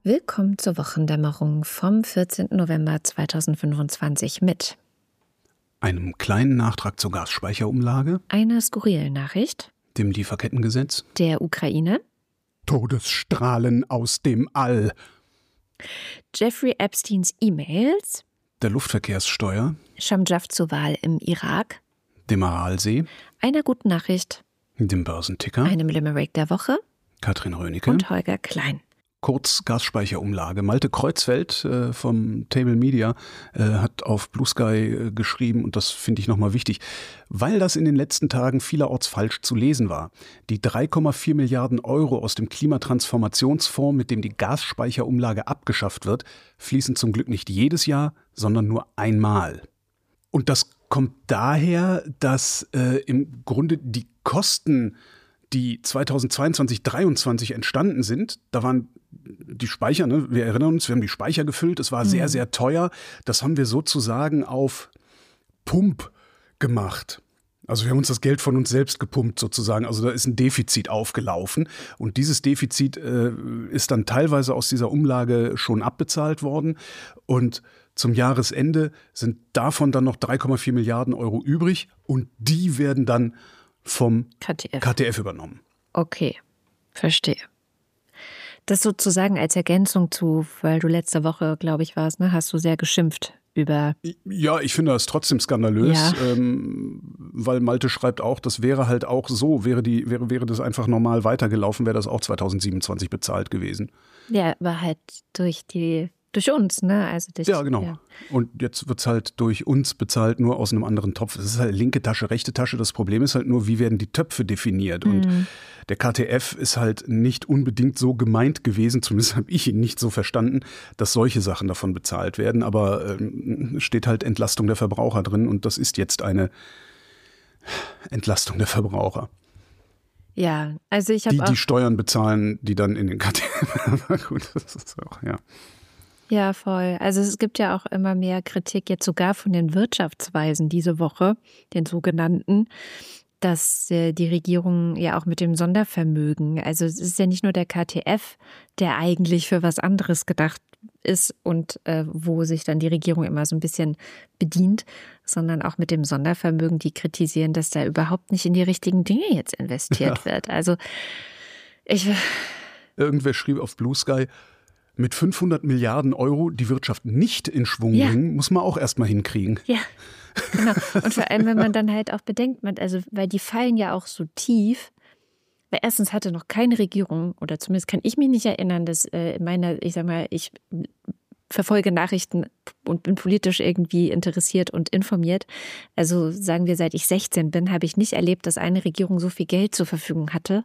Willkommen zur Wochendämmerung vom 14. November 2025 mit einem kleinen Nachtrag zur Gasspeicherumlage, einer skurrilen Nachricht, dem Lieferkettengesetz, der Ukraine, Todesstrahlen aus dem All, Jeffrey Epsteins E-Mails, der Luftverkehrssteuer, Shamjaf zur Wahl im Irak, dem Aralsee, einer guten Nachricht, dem Börsenticker, einem Limerick der Woche, Katrin Rönecke und Holger Klein. Kurz Gasspeicherumlage. Malte Kreuzfeld vom Table Media hat auf Blue Sky geschrieben, und das finde ich nochmal wichtig, weil das in den letzten Tagen vielerorts falsch zu lesen war. Die 3,4 Milliarden Euro aus dem Klimatransformationsfonds, mit dem die Gasspeicherumlage abgeschafft wird, fließen zum Glück nicht jedes Jahr, sondern nur einmal. Und das kommt daher, dass im Grunde die Kosten, die 2022, 2023 entstanden sind, da waren die Speicher, ne? Wir erinnern uns, wir haben die Speicher gefüllt, es war sehr, sehr teuer. Das haben wir sozusagen auf Pump gemacht. Also wir haben uns das Geld von uns selbst gepumpt sozusagen. Also da ist ein Defizit aufgelaufen. Und dieses Defizit ist dann teilweise aus dieser Umlage schon abbezahlt worden. Und zum Jahresende sind davon dann noch 3,4 Milliarden Euro übrig. Und die werden dann vom KTF übernommen. Okay, verstehe. Das sozusagen als Ergänzung zu, weil du letzte Woche, glaube ich, warst, ne, hast du sehr geschimpft über... Ja, ich finde das trotzdem skandalös, ja. Weil Malte schreibt auch, das wäre halt auch so, wäre das einfach normal weitergelaufen, wäre das auch 2027 bezahlt gewesen. Ja, aber halt durch uns, ne? Also ja, genau. Ja. Und jetzt wird es halt durch uns bezahlt, nur aus einem anderen Topf. Es ist halt linke Tasche, rechte Tasche. Das Problem ist halt nur, wie werden die Töpfe definiert? Und der KTF ist halt nicht unbedingt so gemeint gewesen, zumindest habe ich ihn nicht so verstanden, dass solche Sachen davon bezahlt werden. Aber steht halt Entlastung der Verbraucher drin, und das ist jetzt eine Entlastung der Verbraucher. Ja, also ich habe die Steuern bezahlen, die dann in den KTF. Gut, das ist auch, ja. Ja, voll. Also es gibt ja auch immer mehr Kritik, jetzt sogar von den Wirtschaftsweisen diese Woche, den sogenannten, dass die Regierung ja auch mit dem Sondervermögen, also es ist ja nicht nur der KTF, der eigentlich für was anderes gedacht ist und wo sich dann die Regierung immer so ein bisschen bedient, sondern auch mit dem Sondervermögen, die kritisieren, dass da überhaupt nicht in die richtigen Dinge jetzt investiert wird. Also irgendwer schrieb auf Blue Sky, mit 500 Milliarden Euro die Wirtschaft nicht in Schwung bringen, muss man auch erstmal hinkriegen. Ja, genau. Und vor allem, wenn man dann halt auch bedenkt, weil die fallen ja auch so tief. Weil erstens hatte noch keine Regierung, oder zumindest kann ich mich nicht erinnern, dass ich verfolge Nachrichten und bin politisch irgendwie interessiert und informiert. Also sagen wir, seit ich 16 bin, habe ich nicht erlebt, dass eine Regierung so viel Geld zur Verfügung hatte.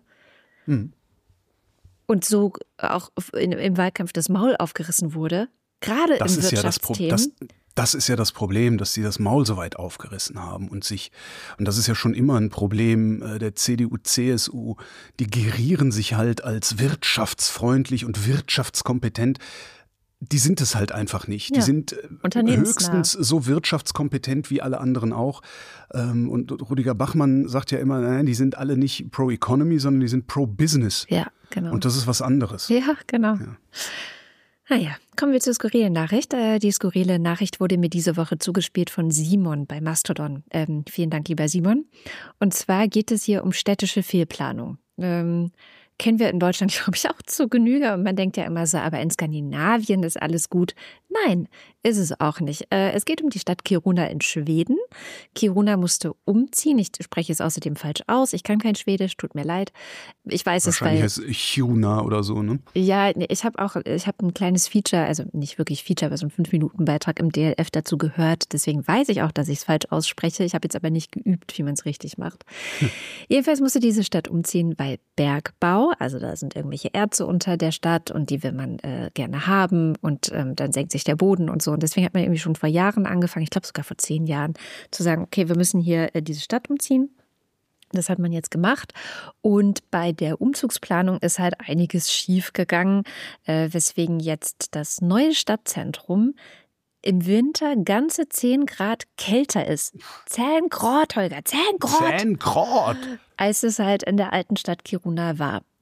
Und so auch im Wahlkampf das Maul aufgerissen wurde, gerade im Wirtschaftsthemen. Das ist ja das Problem, dass sie das Maul so weit aufgerissen haben und das ist ja schon immer ein Problem der CDU, CSU, die gerieren sich halt als wirtschaftsfreundlich und wirtschaftskompetent. Die sind es halt einfach nicht. Ja, die sind höchstens so wirtschaftskompetent wie alle anderen auch. Und Rüdiger Bachmann sagt ja immer, nein, die sind alle nicht pro-Economy, sondern die sind pro-Business. Ja, genau. Und das ist was anderes. Ja, genau. Ja. Naja, kommen wir zur skurrilen Nachricht. Die skurrile Nachricht wurde mir diese Woche zugespielt von Simon bei Mastodon. Vielen Dank, lieber Simon. Und zwar geht es hier um städtische Fehlplanung. Kennen wir in Deutschland, glaube ich, auch zu Genüge. Und man denkt ja immer so, aber in Skandinavien ist alles gut. Nein, ist es auch nicht. Es geht um die Stadt Kiruna in Schweden. Kiruna musste umziehen. Ich spreche es außerdem falsch aus. Ich kann kein Schwedisch, tut mir leid. Ich weiß es, weil... Wahrscheinlich heißt es Kiruna oder so, ne? Ja, ich habe ein kleines Feature, also nicht wirklich Feature, aber so ein 5-Minuten-Beitrag im DLF dazu gehört. Deswegen weiß ich auch, dass ich es falsch ausspreche. Ich habe jetzt aber nicht geübt, wie man es richtig macht. Jedenfalls musste diese Stadt umziehen, weil Bergbau, also da sind irgendwelche Erze unter der Stadt und die will man gerne haben und dann senkt sich der Boden und so. Und deswegen hat man irgendwie schon vor Jahren angefangen, ich glaube sogar vor 10 Jahren, zu sagen, okay, wir müssen hier diese Stadt umziehen. Das hat man jetzt gemacht. Und bei der Umzugsplanung ist halt einiges schief gegangen, weswegen jetzt das neue Stadtzentrum im Winter ganze 10 Grad kälter ist. 10 Grad, Holger, 10 Grad. 10 Grad. Als es halt in der alten Stadt Kiruna war.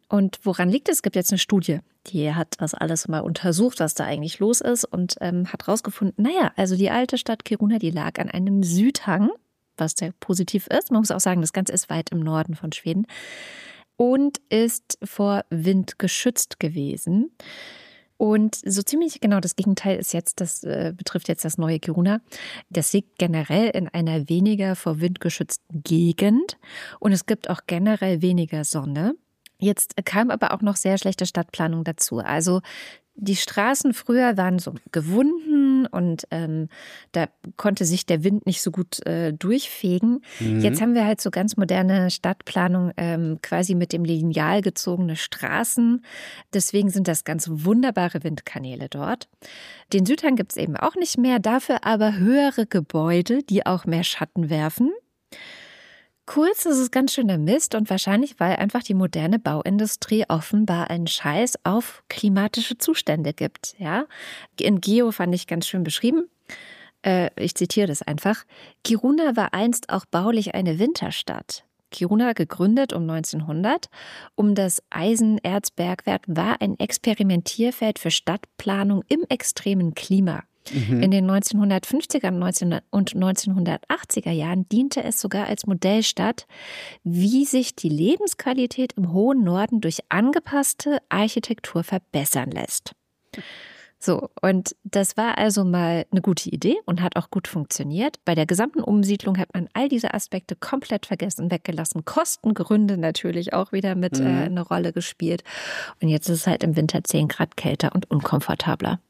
Und woran liegt es? Es gibt jetzt eine Studie, die hat das alles mal untersucht, was da eigentlich los ist und hat rausgefunden, also die alte Stadt Kiruna, die lag an einem Südhang, was sehr positiv ist. Man muss auch sagen, das Ganze ist weit im Norden von Schweden und ist vor Wind geschützt gewesen. Und so ziemlich genau das Gegenteil ist jetzt, das betrifft jetzt das neue Kiruna. Das liegt generell in einer weniger vor Wind geschützten Gegend und es gibt auch generell weniger Sonne. Jetzt kam aber auch noch sehr schlechte Stadtplanung dazu. Also die Straßen früher waren so gewunden und da konnte sich der Wind nicht so gut durchfegen. Jetzt haben wir halt so ganz moderne Stadtplanung, quasi mit dem Lineal gezogene Straßen. Deswegen sind das ganz wunderbare Windkanäle dort. Den Südhang gibt es eben auch nicht mehr, dafür aber höhere Gebäude, die auch mehr Schatten werfen. Kurz, das ist ganz schöner Mist und wahrscheinlich, weil einfach die moderne Bauindustrie offenbar einen Scheiß auf klimatische Zustände gibt. Ja? In Geo fand ich ganz schön beschrieben. Ich zitiere das einfach. Kiruna war einst auch baulich eine Winterstadt. Kiruna, gegründet um 1900, das Eisenerzbergwerk war ein Experimentierfeld für Stadtplanung im extremen Klima. In den 1950er und 1980er Jahren diente es sogar als Modellstadt, wie sich die Lebensqualität im hohen Norden durch angepasste Architektur verbessern lässt. So, und das war also mal eine gute Idee und hat auch gut funktioniert. Bei der gesamten Umsiedlung hat man all diese Aspekte komplett vergessen und weggelassen. Kostengründe natürlich auch wieder mit eine Rolle gespielt. Und jetzt ist es halt im Winter 10 Grad kälter und unkomfortabler.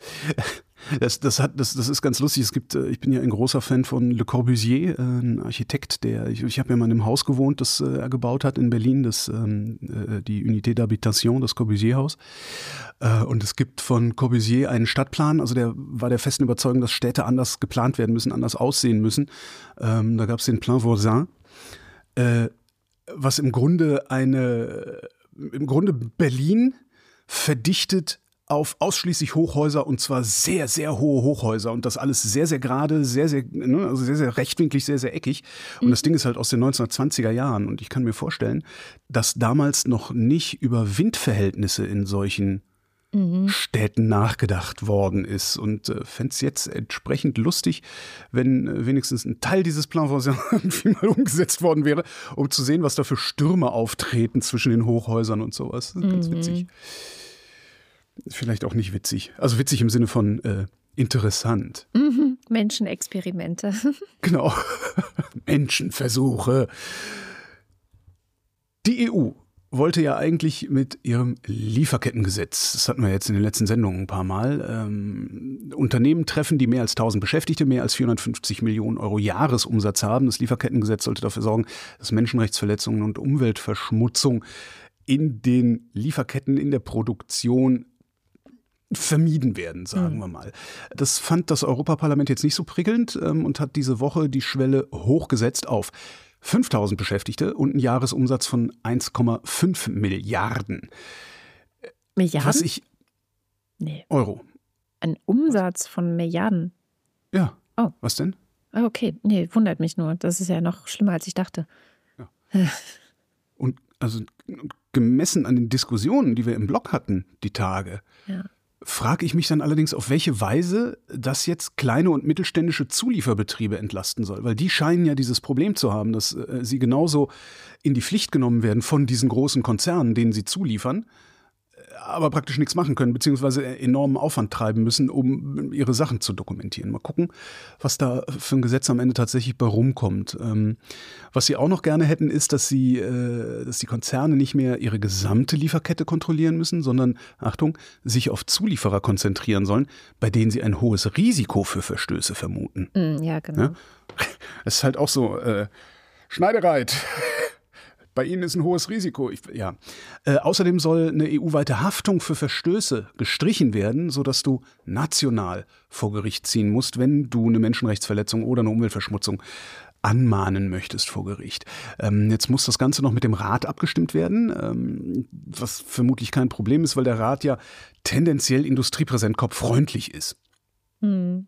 Das ist ganz lustig. Ich bin ja ein großer Fan von Le Corbusier, ein Architekt, ich habe ja mal in einem Haus gewohnt, das er gebaut hat in Berlin, die Unité d'Habitation, das Corbusier-Haus. Und es gibt von Corbusier einen Stadtplan, also der war der festen Überzeugung, dass Städte anders geplant werden müssen, anders aussehen müssen. Da gab es den Plan Voisin, was im Grunde Berlin verdichtet auf ausschließlich Hochhäuser und zwar sehr, sehr hohe Hochhäuser und das alles sehr, sehr gerade, also sehr, sehr rechtwinklig, sehr, sehr eckig. Und das Ding ist halt aus den 1920er Jahren und ich kann mir vorstellen, dass damals noch nicht über Windverhältnisse in solchen Städten nachgedacht worden ist und fände es jetzt entsprechend lustig, wenn wenigstens ein Teil dieses Plan Voisin irgendwie mal umgesetzt worden wäre, um zu sehen, was da für Stürme auftreten zwischen den Hochhäusern und sowas. Das ist ganz witzig. Vielleicht auch nicht witzig. Also witzig im Sinne von interessant. Menschenexperimente. Genau. Menschenversuche. Die EU wollte ja eigentlich mit ihrem Lieferkettengesetz, das hatten wir jetzt in den letzten Sendungen ein paar Mal, Unternehmen treffen, die mehr als 1000 Beschäftigte, mehr als 450 Millionen Euro Jahresumsatz haben. Das Lieferkettengesetz sollte dafür sorgen, dass Menschenrechtsverletzungen und Umweltverschmutzung in den Lieferketten, in der Produktion vermieden werden, sagen wir mal. Das fand das Europaparlament jetzt nicht so prickelnd und hat diese Woche die Schwelle hochgesetzt auf 5000 Beschäftigte und einen Jahresumsatz von 1,5 Milliarden. Milliarden? Nee. Euro. Ein Umsatz von Milliarden? Ja. Oh. Was denn? Okay, nee, wundert mich nur. Das ist ja noch schlimmer, als ich dachte. Ja. Und also gemessen an den Diskussionen, die wir im Blog hatten, die Tage, frage ich mich dann allerdings, auf welche Weise das jetzt kleine und mittelständische Zulieferbetriebe entlasten soll. Weil die scheinen ja dieses Problem zu haben, dass sie genauso in die Pflicht genommen werden von diesen großen Konzernen, denen sie zuliefern, aber praktisch nichts machen können, beziehungsweise enormen Aufwand treiben müssen, um ihre Sachen zu dokumentieren. Mal gucken, was da für ein Gesetz am Ende tatsächlich bei rumkommt. Was sie auch noch gerne hätten, ist, dass die Konzerne nicht mehr ihre gesamte Lieferkette kontrollieren müssen, sondern, Achtung, sich auf Zulieferer konzentrieren sollen, bei denen sie ein hohes Risiko für Verstöße vermuten. Ja, genau. Ja? Das ist halt auch so, Schneidereit. Bei Ihnen ist ein hohes Risiko. Außerdem soll eine EU-weite Haftung für Verstöße gestrichen werden, sodass du national vor Gericht ziehen musst, wenn du eine Menschenrechtsverletzung oder eine Umweltverschmutzung anmahnen möchtest vor Gericht. Jetzt muss das Ganze noch mit dem Rat abgestimmt werden, was vermutlich kein Problem ist, weil der Rat ja tendenziell industriepräsent kopffreundlich ist.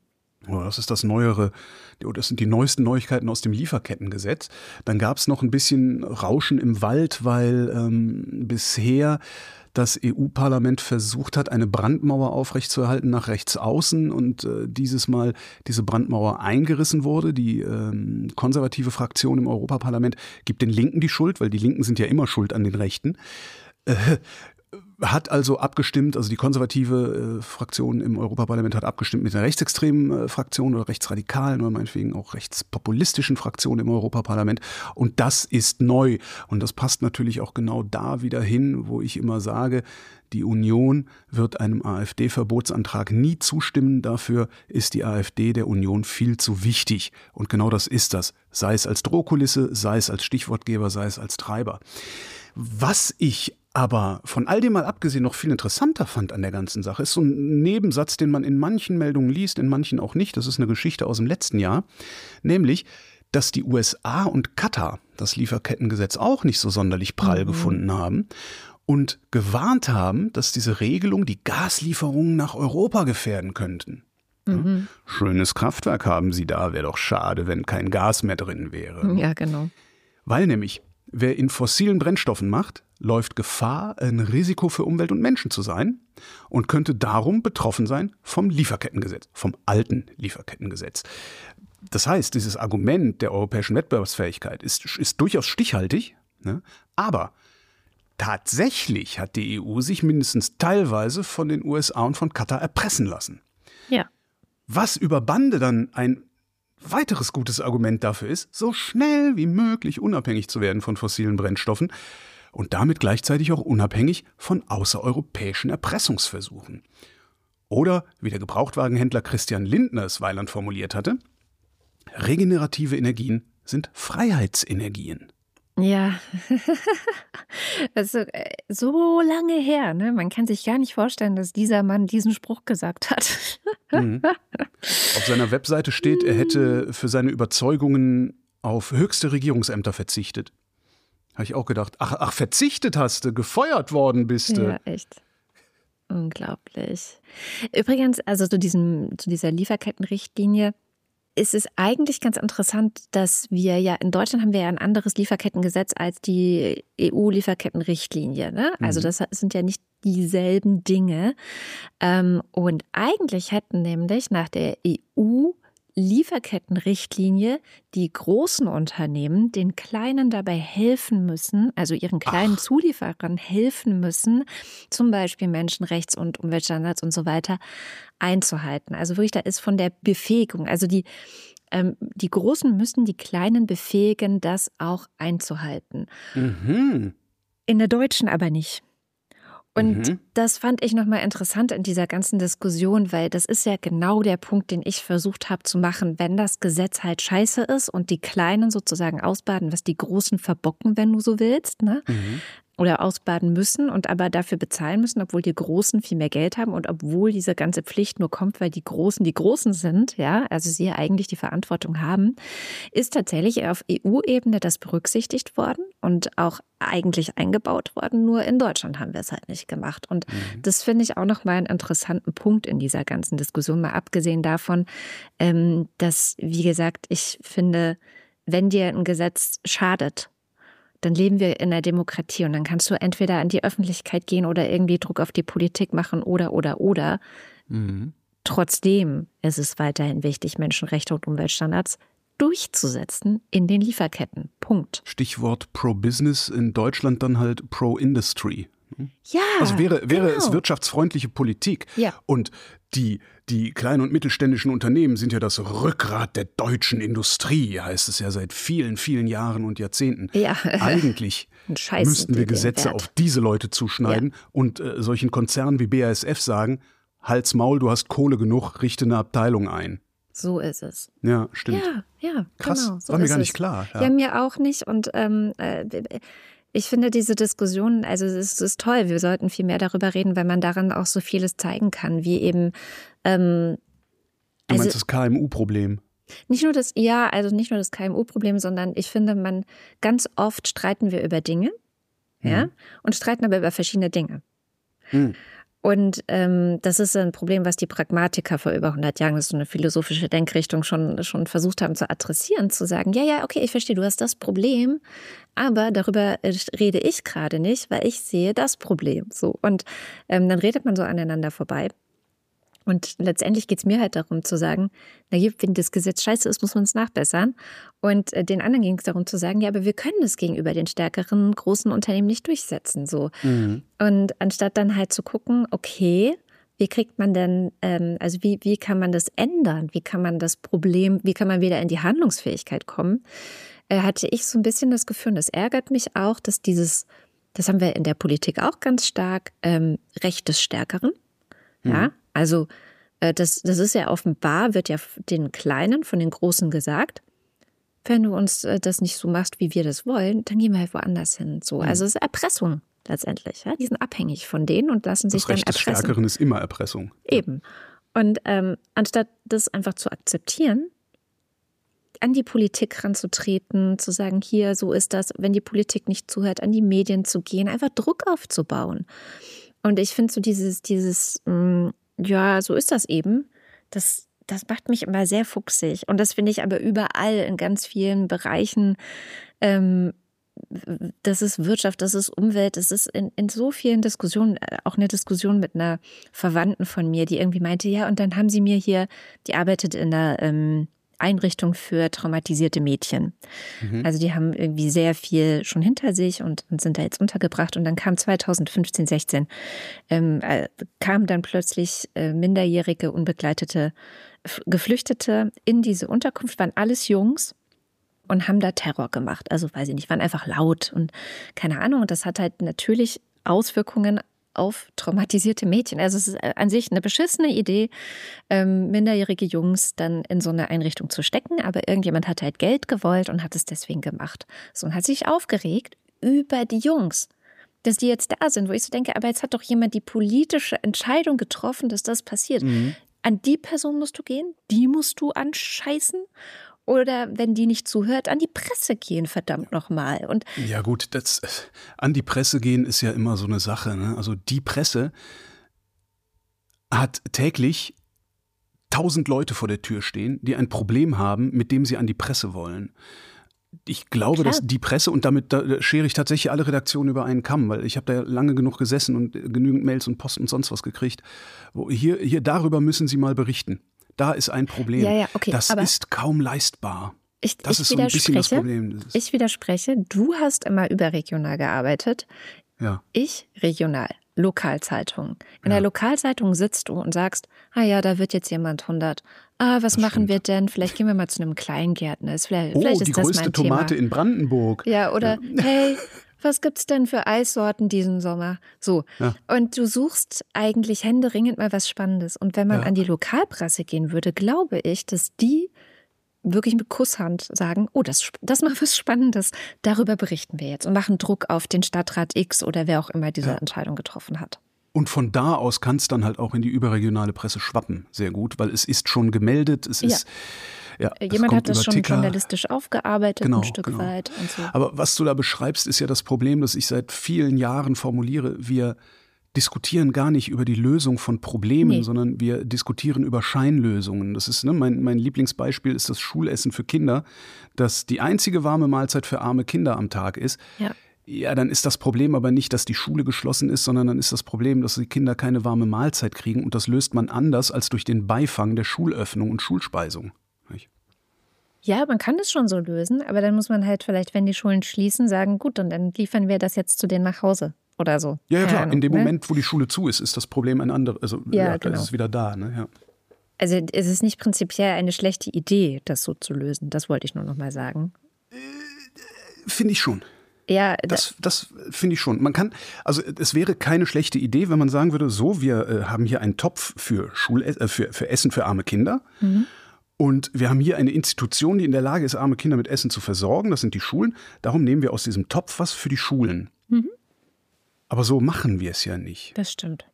Das ist das Neuere, das sind die neuesten Neuigkeiten aus dem Lieferkettengesetz. Dann gab es noch ein bisschen Rauschen im Wald, weil bisher das EU-Parlament versucht hat, eine Brandmauer aufrechtzuerhalten nach rechts außen und dieses Mal diese Brandmauer eingerissen wurde. Die konservative Fraktion im Europaparlament gibt den Linken die Schuld, weil die Linken sind ja immer schuld an den Rechten. Hat also abgestimmt, also die konservative Fraktion im Europaparlament hat abgestimmt mit der rechtsextremen Fraktion oder rechtsradikalen oder meinetwegen auch rechtspopulistischen Fraktion im Europaparlament. Und das ist neu. Und das passt natürlich auch genau da wieder hin, wo ich immer sage, die Union wird einem AfD-Verbotsantrag nie zustimmen. Dafür ist die AfD der Union viel zu wichtig. Und genau das ist das. Sei es als Drohkulisse, sei es als Stichwortgeber, sei es als Treiber. Was ich aber von all dem mal abgesehen noch viel interessanter fand an der ganzen Sache, ist so ein Nebensatz, den man in manchen Meldungen liest, in manchen auch nicht. Das ist eine Geschichte aus dem letzten Jahr. Nämlich, dass die USA und Katar das Lieferkettengesetz auch nicht so sonderlich prall gefunden haben und gewarnt haben, dass diese Regelung die Gaslieferungen nach Europa gefährden könnten. Ja, schönes Kraftwerk haben sie da, wäre doch schade, wenn kein Gas mehr drin wäre. Ja, genau. Weil nämlich, wer in fossilen Brennstoffen macht, läuft Gefahr, ein Risiko für Umwelt und Menschen zu sein und könnte darum betroffen sein vom Lieferkettengesetz, vom alten Lieferkettengesetz. Das heißt, dieses Argument der europäischen Wettbewerbsfähigkeit ist durchaus stichhaltig, ne? Aber tatsächlich hat die EU sich mindestens teilweise von den USA und von Katar erpressen lassen. Ja. Was über Bande dann ein weiteres gutes Argument dafür ist, so schnell wie möglich unabhängig zu werden von fossilen Brennstoffen und damit gleichzeitig auch unabhängig von außereuropäischen Erpressungsversuchen. Oder, wie der Gebrauchtwagenhändler Christian Lindner es weiland formuliert hatte, regenerative Energien sind Freiheitsenergien. Ja, das ist so lange her, ne? Man kann sich gar nicht vorstellen, dass dieser Mann diesen Spruch gesagt hat. Auf seiner Webseite steht, er hätte für seine Überzeugungen auf höchste Regierungsämter verzichtet. Habe ich auch gedacht, ach, verzichtet hast du, gefeuert worden bist du. Ja, echt. Unglaublich. Übrigens, also zu dieser Lieferkettenrichtlinie, ist es eigentlich ganz interessant, dass wir ja in Deutschland haben wir ja ein anderes Lieferkettengesetz als die EU-Lieferkettenrichtlinie. Ne? Also das sind ja nicht dieselben Dinge. Und eigentlich hätten nämlich nach der EU-Lieferkettenrichtlinie die großen Unternehmen den Kleinen dabei helfen müssen, also ihren kleinen Zulieferern helfen müssen, zum Beispiel Menschenrechts- und Umweltstandards und so weiter einzuhalten. Also wirklich, da ist von der Befähigung, also die Großen müssen die Kleinen befähigen, das auch einzuhalten. In der deutschen aber nicht. Und das fand ich nochmal interessant in dieser ganzen Diskussion, weil das ist ja genau der Punkt, den ich versucht habe zu machen, wenn das Gesetz halt scheiße ist und die Kleinen sozusagen ausbaden, was die Großen verbocken, wenn du so willst, ne? Oder ausbaden müssen und aber dafür bezahlen müssen, obwohl die Großen viel mehr Geld haben und obwohl diese ganze Pflicht nur kommt, weil die Großen sind, ja, also sie ja eigentlich die Verantwortung haben, ist tatsächlich auf EU-Ebene das berücksichtigt worden und auch eigentlich eingebaut worden, nur in Deutschland haben wir es halt nicht gemacht. Und das finde ich auch nochmal einen interessanten Punkt in dieser ganzen Diskussion, mal abgesehen davon, dass, wie gesagt, ich finde, wenn dir ein Gesetz schadet, dann leben wir in einer Demokratie und dann kannst du entweder an die Öffentlichkeit gehen oder irgendwie Druck auf die Politik machen oder. Trotzdem ist es weiterhin wichtig, Menschenrechte und Umweltstandards durchzusetzen in den Lieferketten. Punkt. Stichwort Pro-Business, in Deutschland dann halt Pro-Industry. Ja, also wäre genau. es wirtschaftsfreundliche Politik. Ja. Und die kleinen und mittelständischen Unternehmen sind ja das Rückgrat der deutschen Industrie, heißt es ja seit vielen, vielen Jahren und Jahrzehnten. Ja. Eigentlich müssten wir Gesetze Wert auf diese Leute zuschneiden und solchen Konzernen wie BASF sagen, Halt's Maul, du hast Kohle genug, richte eine Abteilung ein. So ist es. Ja, stimmt. Ja, krass, genau. So war mir ist gar es. nicht klar. Ja, mir auch nicht. Und ich finde diese Diskussion, also es ist toll, wir sollten viel mehr darüber reden, weil man daran auch so vieles zeigen kann, wie eben Du meinst das KMU-Problem? Nicht nur das KMU-Problem, sondern ich finde, ganz oft streiten wir über Dinge, ja, und streiten aber über verschiedene Dinge. Und das ist ein Problem, was die Pragmatiker vor über 100 Jahren, das ist so eine philosophische Denkrichtung, schon versucht haben zu adressieren, zu sagen, ja, okay, ich verstehe, du hast das Problem, aber darüber rede ich gerade nicht, weil ich sehe das Problem. So. Und dann redet man so aneinander vorbei. Und letztendlich geht es mir halt darum zu sagen, wenn das Gesetz scheiße ist, muss man es nachbessern. Und den anderen ging es darum zu sagen, ja, aber wir können es gegenüber den stärkeren großen Unternehmen nicht durchsetzen. So. Mhm. Und anstatt dann halt zu gucken, okay, wie kriegt man denn, wie kann man das ändern? Wie kann man das Problem, wie kann man wieder in die Handlungsfähigkeit kommen? Hatte ich so ein bisschen das Gefühl, und das ärgert mich auch, dass das haben wir in der Politik auch ganz stark, Recht des Stärkeren. Ja, also das ist ja offenbar, wird ja den Kleinen von den Großen gesagt, wenn du uns das nicht so machst, wie wir das wollen, dann gehen wir halt woanders hin. So, also es ist Erpressung letztendlich. Ja? Die sind abhängig von denen und lassen sich dann erpressen. Das Recht des Stärkeren ist immer Erpressung. Eben. Und anstatt das einfach zu akzeptieren, an die Politik ranzutreten, zu sagen, hier, so ist das, wenn die Politik nicht zuhört, an die Medien zu gehen, einfach Druck aufzubauen. Und ich finde so ja, so ist das eben, das macht mich immer sehr fuchsig. Und das finde ich aber überall in ganz vielen Bereichen, das ist Wirtschaft, das ist Umwelt, das ist in so vielen Diskussionen, auch eine Diskussion mit einer Verwandten von mir, die irgendwie meinte, ja, und dann haben sie mir hier, die arbeitet in einer Einrichtung für traumatisierte Mädchen. Mhm. Also die haben irgendwie sehr viel schon hinter sich und sind da jetzt untergebracht. Und dann kam 2015, 16, kamen dann plötzlich minderjährige, unbegleitete Geflüchtete in diese Unterkunft, waren alles Jungs und haben da Terror gemacht. Also weiß ich nicht, waren einfach laut und keine Ahnung. Und das hat halt natürlich Auswirkungen auf traumatisierte Mädchen. Also es ist an sich eine beschissene Idee, minderjährige Jungs dann in so eine Einrichtung zu stecken, aber irgendjemand hat halt Geld gewollt und hat es deswegen gemacht. So, und hat sich aufgeregt über die Jungs, dass die jetzt da sind, wo ich so denke, aber jetzt hat doch jemand die politische Entscheidung getroffen, dass das passiert. Mhm. An die Person musst du gehen, die musst du anscheißen. Oder wenn die nicht zuhört, an die Presse gehen, verdammt nochmal. Und ja gut, an die Presse gehen ist ja immer so eine Sache. Ne? Also die Presse hat täglich 1000 Leute vor der Tür stehen, die ein Problem haben, mit dem sie an die Presse wollen. Ich glaube, dass die Presse, und damit schere ich tatsächlich alle Redaktionen über einen Kamm, weil ich habe da lange genug gesessen und genügend Mails und Post und sonst was gekriegt. Hier darüber müssen Sie mal berichten. Da ist ein Problem. Ja, okay, das ist kaum leistbar. Das ist so ein bisschen das Problem. Ich widerspreche. Du hast immer überregional gearbeitet. Ja. Ich regional. Lokalzeitung. In der Lokalzeitung sitzt du und sagst, ja, da wird jetzt jemand 100. Was machen wir denn? Vielleicht gehen wir mal zu einem Kleingärtner. Vielleicht ist die das größte mein Tomate Thema. In Brandenburg. Ja, oder hey, was gibt's denn für Eissorten diesen Sommer? So. Ja. Und du suchst eigentlich händeringend mal was Spannendes. Und wenn man an die Lokalpresse gehen würde, glaube ich, dass die wirklich mit Kusshand sagen, das mal was Spannendes, darüber berichten wir jetzt und machen Druck auf den Stadtrat X oder wer auch immer diese Entscheidung getroffen hat. Und von da aus kann es dann halt auch in die überregionale Presse schwappen, sehr gut, weil es ist schon gemeldet, jemand hat das schon journalistisch aufgearbeitet, ein Stück weit. Und so. Aber was du da beschreibst, ist ja das Problem, das ich seit vielen Jahren formuliere. Wir diskutieren gar nicht über die Lösung von Problemen, sondern wir diskutieren über Scheinlösungen. Das ist, mein Lieblingsbeispiel ist das Schulessen für Kinder, das die einzige warme Mahlzeit für arme Kinder am Tag ist. Ja, dann ist das Problem aber nicht, dass die Schule geschlossen ist, sondern dann ist das Problem, dass die Kinder keine warme Mahlzeit kriegen. Und das löst man anders als durch den Beifang der Schulöffnung und Schulspeisung. Ja, man kann das schon so lösen, aber dann muss man halt vielleicht, wenn die Schulen schließen, sagen, gut, und dann liefern wir das jetzt zu denen nach Hause oder so. Ja, klar, in dem Moment, wo die Schule zu ist das Problem ein anderes. Also da ist es wieder da. Ne? Ja. Also es ist nicht prinzipiell eine schlechte Idee, das so zu lösen. Das wollte ich nur noch mal sagen. Finde ich schon. Ja, das finde ich schon. Man kann, also es wäre keine schlechte Idee, wenn man sagen würde, so, wir haben hier einen Topf für für Essen für arme Kinder. Mhm. Und wir haben hier eine Institution, die in der Lage ist, arme Kinder mit Essen zu versorgen. Das sind die Schulen. Darum nehmen wir aus diesem Topf was für die Schulen. Mhm. Aber so machen wir es ja nicht. Das stimmt.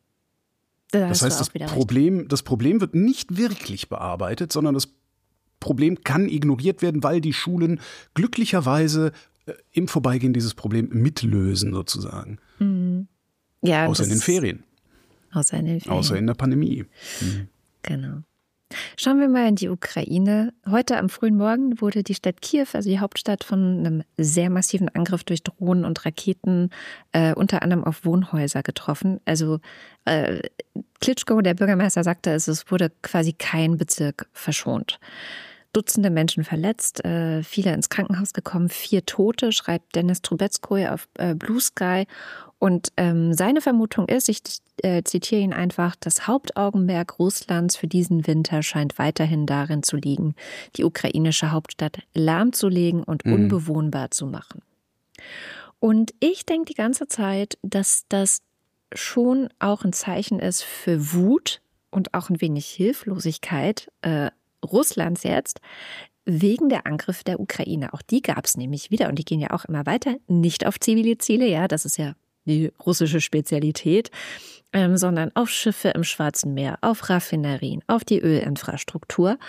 Das heißt, das Problem wird nicht wirklich bearbeitet, sondern das Problem kann ignoriert werden, weil die Schulen glücklicherweise im Vorbeigehen dieses Problem mitlösen sozusagen. Mhm. Ja, außer in den Ferien. Außer in den Ferien. Außer in der Pandemie. Genau. Schauen wir mal in die Ukraine. Heute am frühen Morgen wurde die Stadt Kiew, also die Hauptstadt, von einem sehr massiven Angriff durch Drohnen und Raketen unter anderem auf Wohnhäuser getroffen. Also Klitschko, der Bürgermeister, sagte, es wurde quasi kein Bezirk verschont. Dutzende Menschen verletzt, viele ins Krankenhaus gekommen, 4 Tote, schreibt Dennis Trubetskoy auf Blue Sky. Und seine Vermutung ist, ich zitiere ihn einfach, das Hauptaugenmerk Russlands für diesen Winter scheint weiterhin darin zu liegen, die ukrainische Hauptstadt lahmzulegen und unbewohnbar zu machen. Und ich denke die ganze Zeit, dass das schon auch ein Zeichen ist für Wut und auch ein wenig Hilflosigkeit Russlands jetzt wegen der Angriffe der Ukraine. Auch die gab es nämlich wieder und die gehen ja auch immer weiter, nicht auf zivile Ziele, ja, das ist ja die russische Spezialität, sondern auf Schiffe im Schwarzen Meer, auf Raffinerien, auf die Ölinfrastruktur.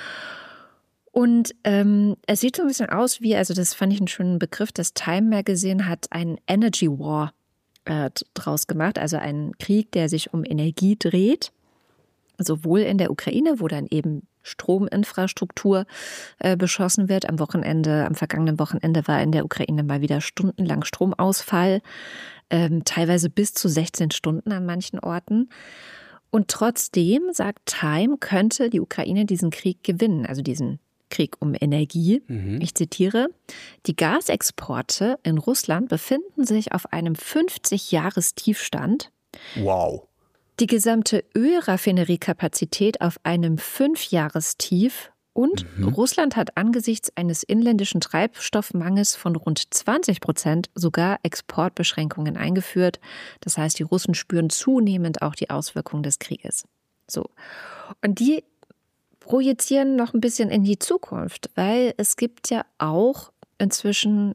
Und es sieht so ein bisschen aus wie, also das fand ich einen schönen Begriff, das Time Magazine hat einen Energy War draus gemacht, also einen Krieg, der sich um Energie dreht, sowohl in der Ukraine, wo dann eben Strominfrastruktur beschossen wird. Am vergangenen Wochenende war in der Ukraine mal wieder stundenlang Stromausfall, teilweise bis zu 16 Stunden an manchen Orten. Und trotzdem, sagt Time, könnte die Ukraine diesen Krieg gewinnen, also diesen Krieg um Energie. Ich zitiere, die Gasexporte in Russland befinden sich auf einem 50-Jahres-Tiefstand. Wow. Die gesamte Ölraffineriekapazität auf einem 5-Jahres-Tief und Russland hat angesichts eines inländischen Treibstoffmangels von rund 20% sogar Exportbeschränkungen eingeführt. Das heißt, die Russen spüren zunehmend auch die Auswirkungen des Krieges. So. Und die projizieren noch ein bisschen in die Zukunft, weil es gibt ja auch inzwischen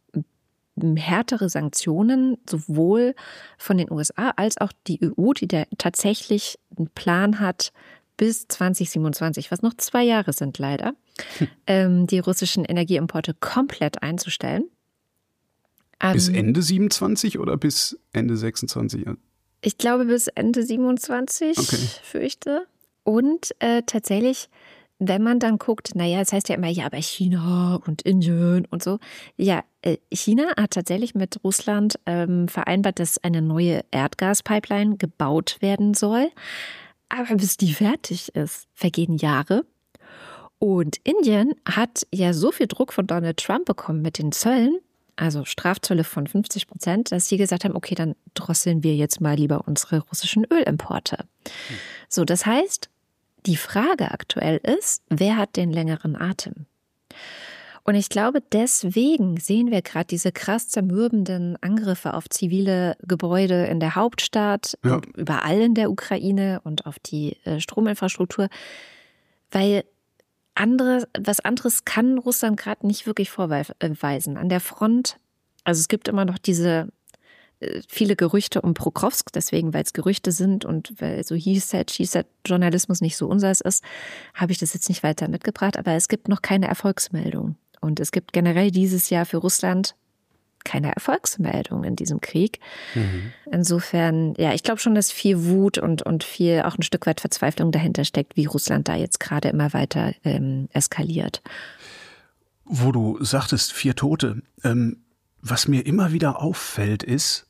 härtere Sanktionen, sowohl von den USA als auch die EU, die da tatsächlich einen Plan hat, bis 2027, was noch 2 Jahre sind leider, die russischen Energieimporte komplett einzustellen. Bis Ende 27 oder bis Ende 26? Ich glaube bis Ende 27, fürchte. Und tatsächlich, wenn man dann guckt, naja, es heißt ja immer, ja, aber China und Indien und so. Ja, China hat tatsächlich mit Russland vereinbart, dass eine neue Erdgaspipeline gebaut werden soll. Aber bis die fertig ist, vergehen Jahre. Und Indien hat ja so viel Druck von Donald Trump bekommen mit den Zöllen, also Strafzölle von 50%, dass sie gesagt haben, okay, dann drosseln wir jetzt mal lieber unsere russischen Ölimporte. So, das heißt, die Frage aktuell ist, wer hat den längeren Atem? Und ich glaube, deswegen sehen wir gerade diese krass zermürbenden Angriffe auf zivile Gebäude in der Hauptstadt, und überall in der Ukraine und auf die Strominfrastruktur, weil was anderes kann Russland gerade nicht wirklich vorweisen. An der Front, also es gibt immer noch diese viele Gerüchte um Pokrowsk, deswegen, weil es Gerüchte sind und weil so he said, she said Journalismus nicht so unseres ist, habe ich das jetzt nicht weiter mitgebracht, aber es gibt noch keine Erfolgsmeldung. Und es gibt generell dieses Jahr für Russland keine Erfolgsmeldung in diesem Krieg. Insofern, ja, ich glaube schon, dass viel Wut und viel auch ein Stück weit Verzweiflung dahinter steckt, wie Russland da jetzt gerade immer weiter eskaliert. Wo du sagtest, 4 Tote, was mir immer wieder auffällt, ist,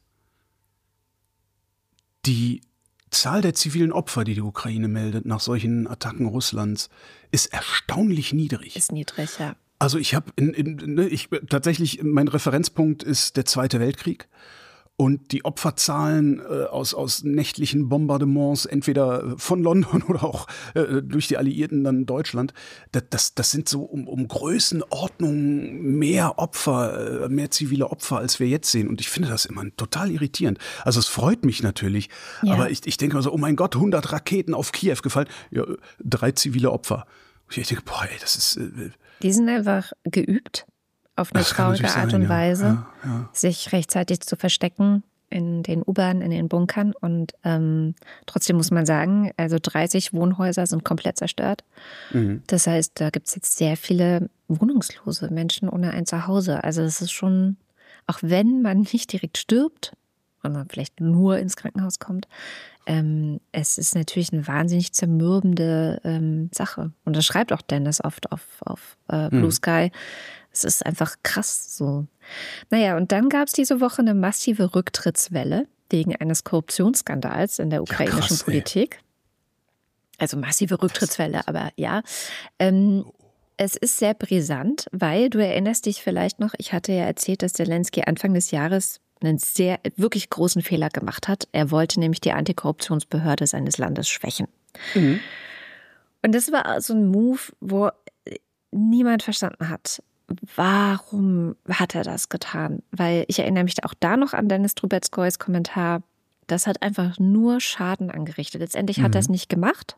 die Zahl der zivilen Opfer, die die Ukraine meldet nach solchen Attacken Russlands, ist erstaunlich niedrig. Ist niedrig, ja. Also ich habe tatsächlich, mein Referenzpunkt ist der Zweite Weltkrieg. Und die Opferzahlen aus nächtlichen Bombardements, entweder von London oder auch durch die Alliierten dann Deutschland, das sind so um Größenordnungen mehr Opfer, mehr zivile Opfer, als wir jetzt sehen. Und ich finde das immer total irritierend. Also es freut mich natürlich, aber ich denke mal so, oh mein Gott, 100 Raketen auf Kiew gefallen, ja, 3 zivile Opfer. Und ich denke, boah, ey, das ist... Die sind einfach geübt, auf eine traurige Art und Weise, sich rechtzeitig zu verstecken in den U-Bahnen, in den Bunkern. Und trotzdem muss man sagen, also 30 Wohnhäuser sind komplett zerstört. Das heißt, da gibt es jetzt sehr viele wohnungslose Menschen ohne ein Zuhause. Also es ist schon, auch wenn man nicht direkt stirbt oder vielleicht nur ins Krankenhaus kommt. Es ist natürlich eine wahnsinnig zermürbende Sache. Und das schreibt auch Dennis oft auf Blue Sky. Es ist einfach krass so. Naja, und dann gab es diese Woche eine massive Rücktrittswelle wegen eines Korruptionsskandals in der ukrainischen Politik. Also massive Rücktrittswelle, aber ja. Es ist sehr brisant, weil du erinnerst dich vielleicht noch, ich hatte ja erzählt, dass Zelensky Anfang des Jahres einen wirklich großen Fehler gemacht hat. Er wollte nämlich die Antikorruptionsbehörde seines Landes schwächen. Mhm. Und das war so ein Move, wo niemand verstanden hat, warum hat er das getan? Weil ich erinnere mich auch da noch an Dennis Trubetskoys Kommentar, das hat einfach nur Schaden angerichtet. Letztendlich hat er es nicht gemacht.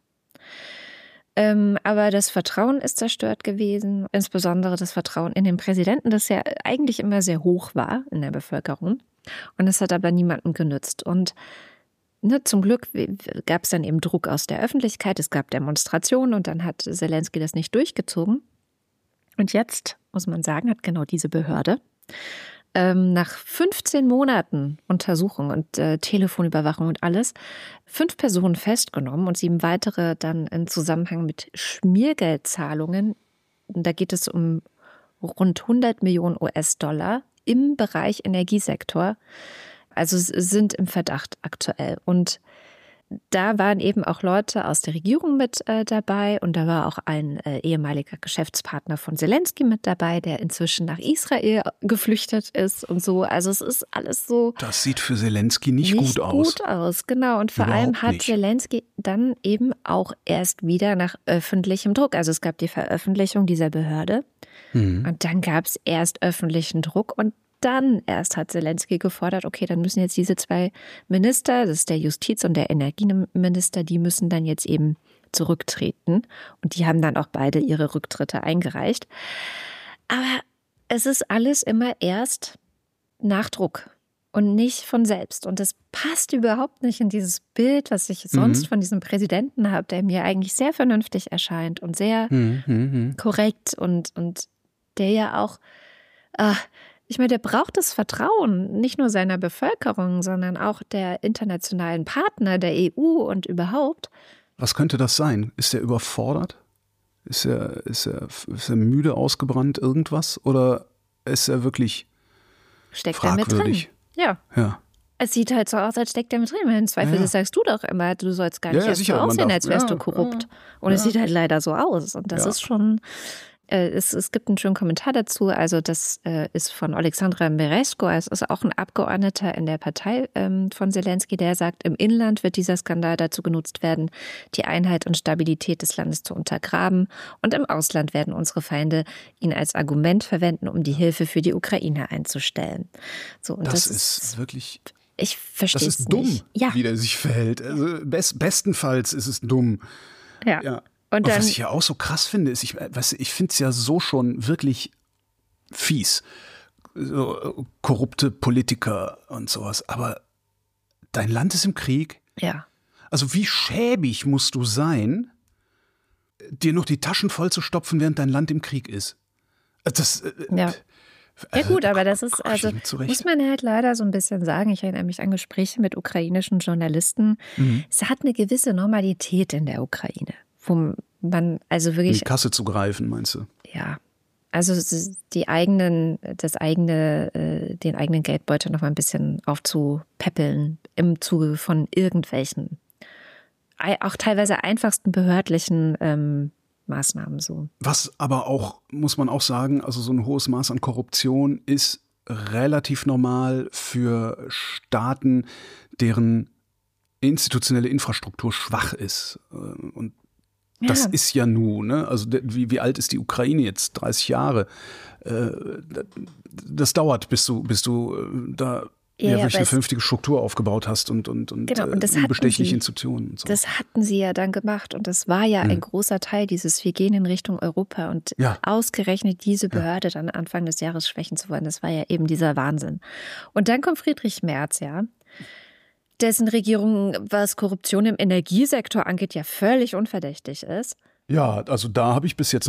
Aber das Vertrauen ist zerstört gewesen, insbesondere das Vertrauen in den Präsidenten, das ja eigentlich immer sehr hoch war in der Bevölkerung. Und es hat aber niemandem genützt. Und zum Glück gab es dann eben Druck aus der Öffentlichkeit, es gab Demonstrationen und dann hat Zelensky das nicht durchgezogen. Und jetzt, muss man sagen, hat genau diese Behörde nach 15 Monaten Untersuchung und Telefonüberwachung und alles 5 Personen festgenommen und 7 weitere dann im Zusammenhang mit Schmiergeldzahlungen. Da geht es um rund 100 Millionen US-Dollar im Bereich Energiesektor. Also sind im Verdacht aktuell. Und da waren eben auch Leute aus der Regierung mit dabei und da war auch ein ehemaliger Geschäftspartner von Zelensky mit dabei, der inzwischen nach Israel geflüchtet ist und so. Also es ist alles so. Das sieht für Zelensky nicht gut aus. Nicht gut aus, genau. Und vor allem hat Zelensky dann eben auch erst wieder nach öffentlichem Druck. Also es gab die Veröffentlichung dieser Behörde und dann gab es erst öffentlichen Druck und dann erst hat Zelensky gefordert, okay, dann müssen jetzt diese 2 Minister, das ist der Justiz- und der Energieminister, die müssen dann jetzt eben zurücktreten. Und die haben dann auch beide ihre Rücktritte eingereicht. Aber es ist alles immer erst nach Druck und nicht von selbst. Und das passt überhaupt nicht in dieses Bild, was ich sonst von diesem Präsidenten habe, der mir eigentlich sehr vernünftig erscheint und sehr korrekt und der ja auch ich meine, der braucht das Vertrauen, nicht nur seiner Bevölkerung, sondern auch der internationalen Partner, der EU und überhaupt. Was könnte das sein? Ist er überfordert? Ist er müde, ausgebrannt, irgendwas? Oder ist er wirklich fragwürdig? Er mit drin? Ja. Es sieht halt so aus, als steckt er mit drin. Im Zweifel sagst du doch immer, du sollst gar nicht erst so aussehen, als wärst du korrupt. Und es sieht halt leider so aus. Und das ist schon... Es gibt einen schönen Kommentar dazu, also das ist von Alexandra Meresko, es ist auch ein Abgeordneter in der Partei von Zelensky, der sagt, im Inland wird dieser Skandal dazu genutzt werden, die Einheit und Stabilität des Landes zu untergraben und im Ausland werden unsere Feinde ihn als Argument verwenden, um die Hilfe für die Ukraine einzustellen. So, und das ist wirklich... Ich verstehe es nicht. Das ist dumm, wie der sich verhält. Also bestenfalls ist es dumm. Ja. Und was ich ja auch so krass finde, ist, ich finde es ja so schon wirklich fies. So, korrupte Politiker und sowas. Aber dein Land ist im Krieg. Ja. Also wie schäbig musst du sein, dir noch die Taschen voll zu stopfen, während dein Land im Krieg ist? Ja gut, aber das ist, also muss man halt leider so ein bisschen sagen, ich erinnere mich an Gespräche mit ukrainischen Journalisten. Es hat eine gewisse Normalität in der Ukraine. Wo man also wirklich. In die Kasse zu greifen, meinst du? Ja. Also den eigenen Geldbeutel noch mal ein bisschen aufzupäppeln im Zuge von irgendwelchen, auch teilweise einfachsten behördlichen Maßnahmen so. Was aber auch, muss man auch sagen, also so ein hohes Maß an Korruption ist relativ normal für Staaten, deren institutionelle Infrastruktur schwach ist. Und das ist ja nun, ne? Also wie alt ist die Ukraine jetzt? 30 Jahre. Das dauert, bis du da wirklich eine vernünftige Struktur aufgebaut hast und unbestechliche Institutionen. Und so. Das hatten sie ja dann gemacht und das war ja ein großer Teil dieses, wir gehen in Richtung Europa und ausgerechnet diese Behörde dann Anfang des Jahres schwächen zu wollen, das war ja eben dieser Wahnsinn. Und dann kommt Friedrich Merz, dessen Regierung, was Korruption im Energiesektor angeht, ja völlig unverdächtig ist. Ja, also da habe ich bis jetzt noch keinen Beweis gesehen. Und er hat telefoniert mit Zelensky. Und er hat gesagt,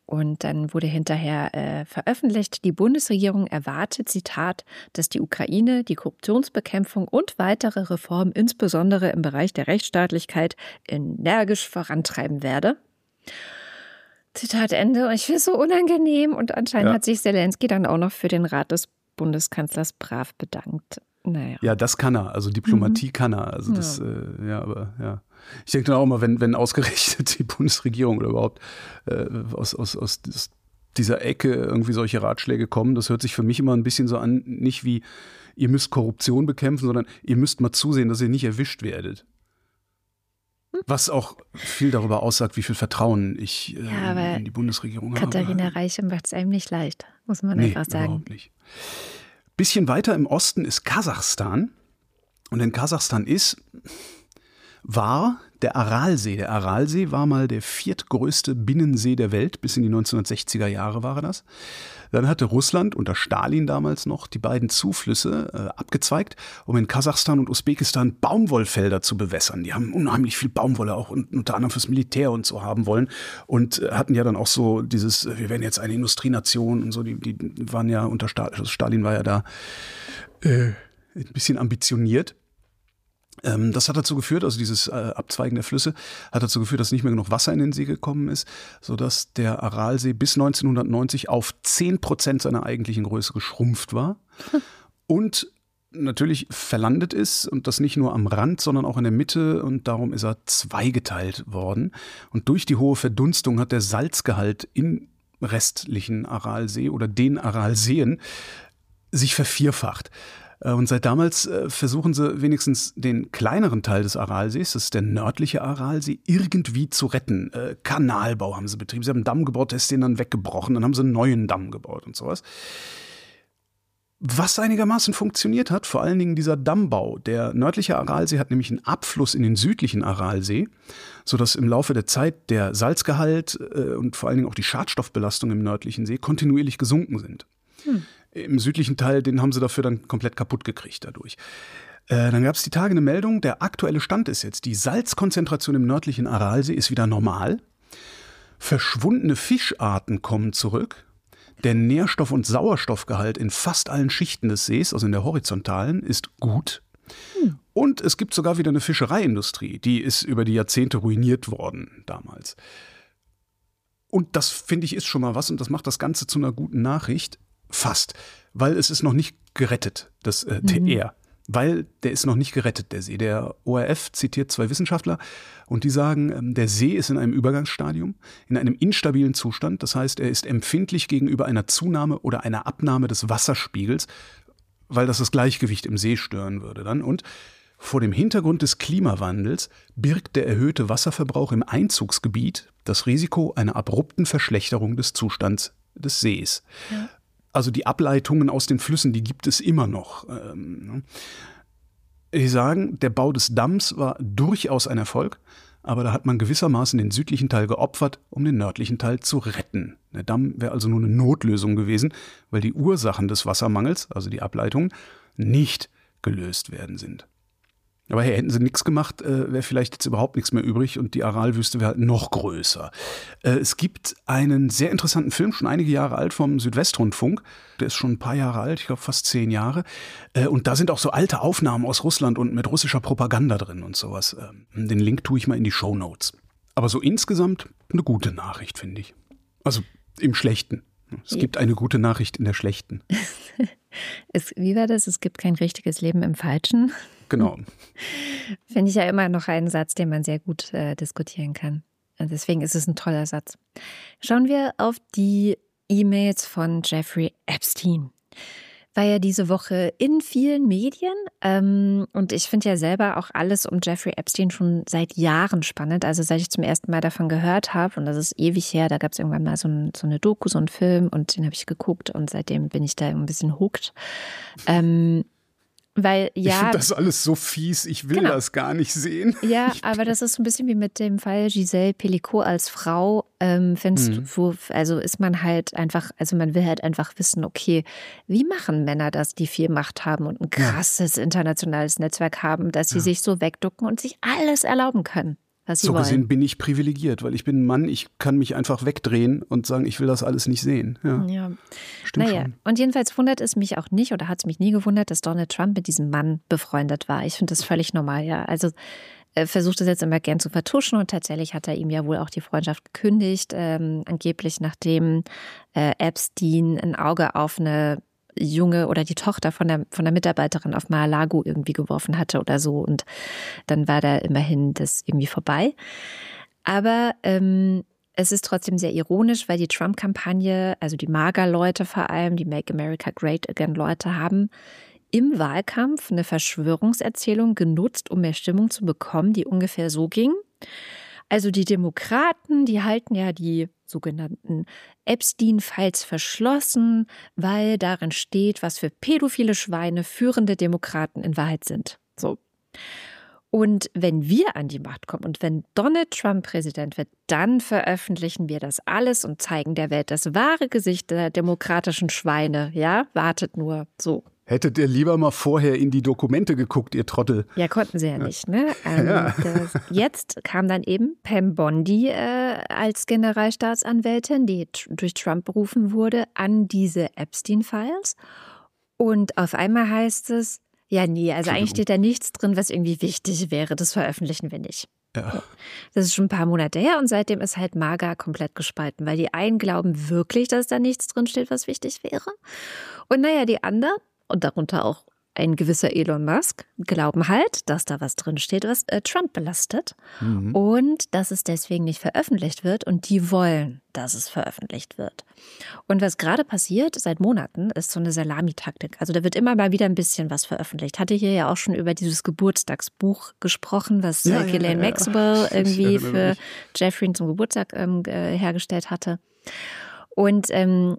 Und dann wurde hinterher veröffentlicht, die Bundesregierung erwartet, Zitat, dass die Ukraine die Korruptionsbekämpfung und weitere Reformen, insbesondere im Bereich der Rechtsstaatlichkeit, energisch vorantreiben werde. Zitat Ende. Und ich finde es so unangenehm. Und anscheinend hat sich Zelensky dann auch noch für den Rat des Bundeskanzlers brav bedankt. Naja. Ja, das kann er. Also Diplomatie kann er. Also das, aber ja. Ich denke dann auch immer, wenn ausgerechnet die Bundesregierung oder überhaupt aus dieser Ecke irgendwie solche Ratschläge kommen, das hört sich für mich immer ein bisschen so an, nicht wie ihr müsst Korruption bekämpfen, sondern ihr müsst mal zusehen, dass ihr nicht erwischt werdet. Was auch viel darüber aussagt, wie viel Vertrauen ich in die Bundesregierung habe. Katharina Reiche macht es einem nicht leicht, muss man einfach sagen. Überhaupt nicht. Bisschen weiter im Osten ist Kasachstan. Und in Kasachstan war der Aralsee. Der Aralsee war mal der viertgrößte Binnensee der Welt. Bis in die 1960er Jahre war das. Dann hatte Russland unter Stalin damals noch die beiden Zuflüsse abgezweigt, um in Kasachstan und Usbekistan Baumwollfelder zu bewässern. Die haben unheimlich viel Baumwolle auch unter anderem fürs Militär und so haben wollen und hatten ja dann auch so dieses, wir werden jetzt eine Industrienation und so, die waren ja unter Stalin, also Stalin war ja da ein bisschen ambitioniert. Das hat dazu geführt, also dieses Abzweigen der Flüsse, hat dazu geführt, dass nicht mehr genug Wasser in den See gekommen ist, sodass der Aralsee bis 1990 auf 10% seiner eigentlichen Größe geschrumpft war und natürlich verlandet ist und das nicht nur am Rand, sondern auch in der Mitte und darum ist er zweigeteilt worden. Und durch die hohe Verdunstung hat der Salzgehalt im restlichen Aralsee oder den Aralseen sich vervierfacht. Und seit damals versuchen sie wenigstens den kleineren Teil des Aralsees, das ist der nördliche Aralsee, irgendwie zu retten. Kanalbau haben sie betrieben. Sie haben einen Damm gebaut, der ist denen dann weggebrochen. Dann haben sie einen neuen Damm gebaut und sowas. Was einigermaßen funktioniert hat, vor allen Dingen dieser Dammbau. Der nördliche Aralsee hat nämlich einen Abfluss in den südlichen Aralsee, sodass im Laufe der Zeit der Salzgehalt und vor allen Dingen auch die Schadstoffbelastung im nördlichen See kontinuierlich gesunken sind. Im südlichen Teil, den haben sie dafür dann komplett kaputt gekriegt dadurch. Dann gab es die Tage eine Meldung, der aktuelle Stand ist jetzt, die Salzkonzentration im nördlichen Aralsee ist wieder normal. Verschwundene Fischarten kommen zurück. Der Nährstoff- und Sauerstoffgehalt in fast allen Schichten des Sees, also in der horizontalen, ist gut. Und es gibt sogar wieder eine Fischereiindustrie, die ist über die Jahrzehnte ruiniert worden damals. Und das, finde ich, ist schon mal was und das macht das Ganze zu einer guten Nachricht. Fast, weil es ist noch nicht gerettet, weil der ist noch nicht gerettet, der See. Der ORF zitiert 2 Wissenschaftler und die sagen, der See ist in einem Übergangsstadium, in einem instabilen Zustand. Das heißt, er ist empfindlich gegenüber einer Zunahme oder einer Abnahme des Wasserspiegels, weil das Gleichgewicht im See stören würde dann. Und vor dem Hintergrund des Klimawandels birgt der erhöhte Wasserverbrauch im Einzugsgebiet das Risiko einer abrupten Verschlechterung des Zustands des Sees. Ja. Also die Ableitungen aus den Flüssen, die gibt es immer noch. Die sagen, der Bau des Damms war durchaus ein Erfolg, aber da hat man gewissermaßen den südlichen Teil geopfert, um den nördlichen Teil zu retten. Der Damm wäre also nur eine Notlösung gewesen, weil die Ursachen des Wassermangels, also die Ableitungen, nicht gelöst werden sind. Aber hey, hätten sie nichts gemacht, wäre vielleicht jetzt überhaupt nichts mehr übrig und die Aralwüste wäre halt noch größer. Es gibt einen sehr interessanten Film, schon einige Jahre alt, vom Südwestrundfunk. Der ist schon ein paar Jahre alt, ich glaube fast 10 Jahre. Und da sind auch so alte Aufnahmen aus Russland und mit russischer Propaganda drin und sowas. Den Link tue ich mal in die Shownotes. Aber so insgesamt eine gute Nachricht, finde ich. Also im Schlechten. Es gibt eine gute Nachricht in der Schlechten. Wie war das? Es gibt kein richtiges Leben im Falschen. Genau. Finde ich ja immer noch einen Satz, den man sehr gut diskutieren kann. Und deswegen ist es ein toller Satz. Schauen wir auf die E-Mails von Jeffrey Epstein. War ja diese Woche in vielen Medien und ich finde ja selber auch alles um Jeffrey Epstein schon seit Jahren spannend. Also seit ich zum ersten Mal davon gehört habe und das ist ewig her, da gab es irgendwann mal so eine Doku, so einen Film und den habe ich geguckt und seitdem bin ich da ein bisschen hooked. Weil, ja, ich finde das alles so fies, ich will das gar nicht sehen. Ja, aber das ist so ein bisschen wie mit dem Fall Giselle Pelicot als Frau. Also ist man halt einfach, also man will halt einfach wissen, okay, wie machen Männer das, die viel Macht haben und ein krasses internationales Netzwerk haben, dass sie sich so wegducken und sich alles erlauben können. was sie so wollen. So gesehen bin ich privilegiert, weil ich bin ein Mann, ich kann mich einfach wegdrehen und sagen, ich will das alles nicht sehen. Ja. Stimmt schon. Und jedenfalls wundert es mich auch nicht oder hat es mich nie gewundert, dass Donald Trump mit diesem Mann befreundet war. Ich finde das völlig normal, ja. Also versucht es jetzt immer gern zu vertuschen und tatsächlich hat er ihm ja wohl auch die Freundschaft gekündigt, angeblich nachdem Epstein ein Auge auf eine Junge oder die Tochter von der Mitarbeiterin auf Mar-a-Lago irgendwie geworfen hatte oder so und dann war da immerhin das irgendwie vorbei. Aber es ist trotzdem sehr ironisch, weil die Trump-Kampagne, also die MAGA-Leute vor allem, die Make America Great Again-Leute haben im Wahlkampf eine Verschwörungserzählung genutzt, um mehr Stimmung zu bekommen, die ungefähr so ging. Also die Demokraten, die halten ja die sogenannten Epstein-Files verschlossen, weil darin steht, was für pädophile Schweine führende Demokraten in Wahrheit sind. So. Und wenn wir an die Macht kommen und wenn Donald Trump Präsident wird, dann veröffentlichen wir das alles und zeigen der Welt das wahre Gesicht der demokratischen Schweine. Ja, wartet nur so. Hättet ihr lieber mal vorher in die Dokumente geguckt, ihr Trottel. Ja, konnten sie ja nicht. Ne? Jetzt kam dann eben Pam Bondi als Generalstaatsanwältin, die durch Trump berufen wurde, an diese Epstein-Files. Und auf einmal heißt es, ja, nee, also eigentlich steht da nichts drin, was irgendwie wichtig wäre. Das veröffentlichen wir nicht. Ja. Das ist schon ein paar Monate her und seitdem ist halt MAGA komplett gespalten, weil die einen glauben wirklich, dass da nichts drin steht, was wichtig wäre. Und naja, die anderen, und darunter auch ein gewisser Elon Musk, glauben halt, dass da was drinsteht, was Trump belastet und dass es deswegen nicht veröffentlicht wird und die wollen, dass es veröffentlicht wird. Und was gerade passiert seit Monaten, ist so eine Salamitaktik. Also da wird immer mal wieder ein bisschen was veröffentlicht. Hatte hier ja auch schon über dieses Geburtstagsbuch gesprochen, was Ghislaine Maxwell irgendwie für Jeffrey zum Geburtstag hergestellt hatte. Und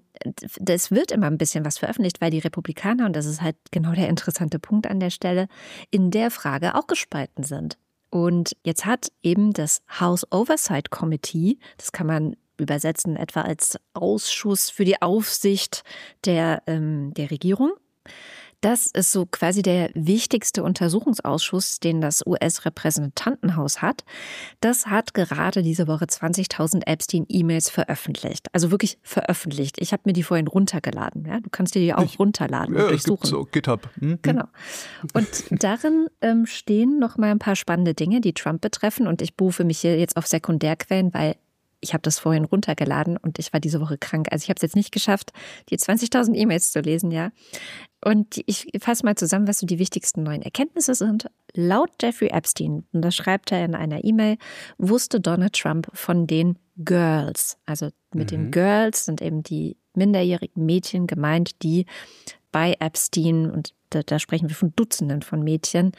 das wird immer ein bisschen was veröffentlicht, weil die Republikaner, und das ist halt genau der interessante Punkt an der Stelle, in der Frage auch gespalten sind. Und jetzt hat eben das House Oversight Committee, das kann man übersetzen etwa als Ausschuss für die Aufsicht der Regierung, das ist so quasi der wichtigste Untersuchungsausschuss, den das US-Repräsentantenhaus hat. Das hat gerade diese Woche 20.000 Epstein-E-Mails veröffentlicht. Also wirklich veröffentlicht. Ich habe mir die vorhin runtergeladen. Ja? Du kannst dir die auch runterladen und durchsuchen. Es gibt so GitHub. Genau. Und darin stehen noch mal ein paar spannende Dinge, die Trump betreffen. Und ich berufe mich hier jetzt auf Sekundärquellen, weil ich habe das vorhin runtergeladen und ich war diese Woche krank. Also ich habe es jetzt nicht geschafft, die 20.000 E-Mails zu lesen, ja. Und ich fasse mal zusammen, was so die wichtigsten neuen Erkenntnisse sind. Laut Jeffrey Epstein, und das schreibt er in einer E-Mail, wusste Donald Trump von den Girls. Also mit den Girls sind eben die minderjährigen Mädchen gemeint, die bei Epstein, und da sprechen wir von Dutzenden von Mädchen,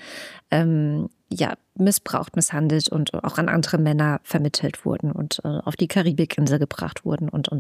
missbraucht, misshandelt und auch an andere Männer vermittelt wurden und auf die Karibikinsel gebracht wurden und.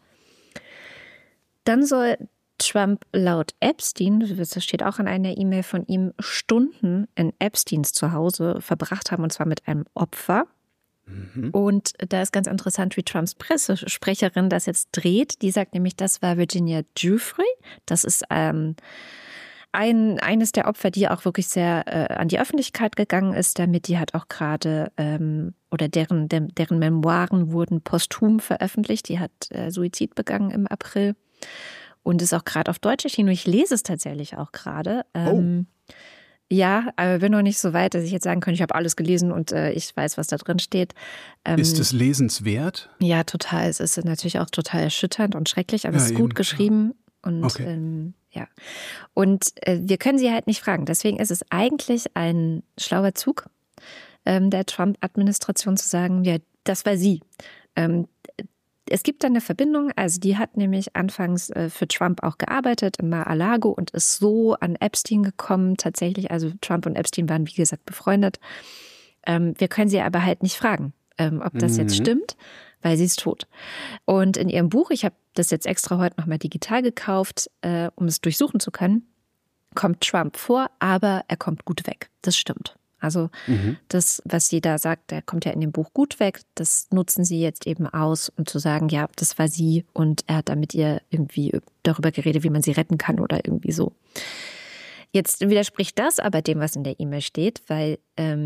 Dann soll Trump laut Epstein, das steht auch in einer E-Mail von ihm, Stunden in Epsteins Zuhause verbracht haben, und zwar mit einem Opfer. Und da ist ganz interessant, wie Trumps Pressesprecherin das jetzt dreht. Die sagt nämlich, das war Virginia Giuffre. Das ist eines der Opfer, die auch wirklich sehr an die Öffentlichkeit gegangen ist damit. Die hat auch gerade, oder deren Memoiren wurden posthum veröffentlicht. Die hat Suizid begangen im April und ist auch gerade auf Deutsch erschienen. Und ich lese es tatsächlich auch gerade. Ja, aber bin noch nicht so weit, dass ich jetzt sagen kann, ich habe alles gelesen und ich weiß, was da drin steht. Ist es lesenswert? Ja, total. Es ist natürlich auch total erschütternd und schrecklich, aber es ist gut geschrieben. Und ja. Und wir können sie halt nicht fragen. Deswegen ist es eigentlich ein schlauer Zug der Trump-Administration zu sagen, ja, das war sie. Es gibt da eine Verbindung, also die hat nämlich anfangs für Trump auch gearbeitet in Mar-a-Lago und ist so an Epstein gekommen tatsächlich. Also Trump und Epstein waren, wie gesagt, befreundet. Wir können sie aber halt nicht fragen, ob das jetzt stimmt, weil sie ist tot. Und in ihrem Buch, ich habe das jetzt extra heute nochmal digital gekauft, um es durchsuchen zu können, kommt Trump vor, aber er kommt gut weg. Das stimmt. Also das, was sie da sagt, der kommt ja in dem Buch gut weg. Das nutzen sie jetzt eben aus, um zu sagen, ja, das war sie und er hat da mit ihr irgendwie darüber geredet, wie man sie retten kann oder irgendwie so. Jetzt widerspricht das aber dem, was in der E-Mail steht, weil in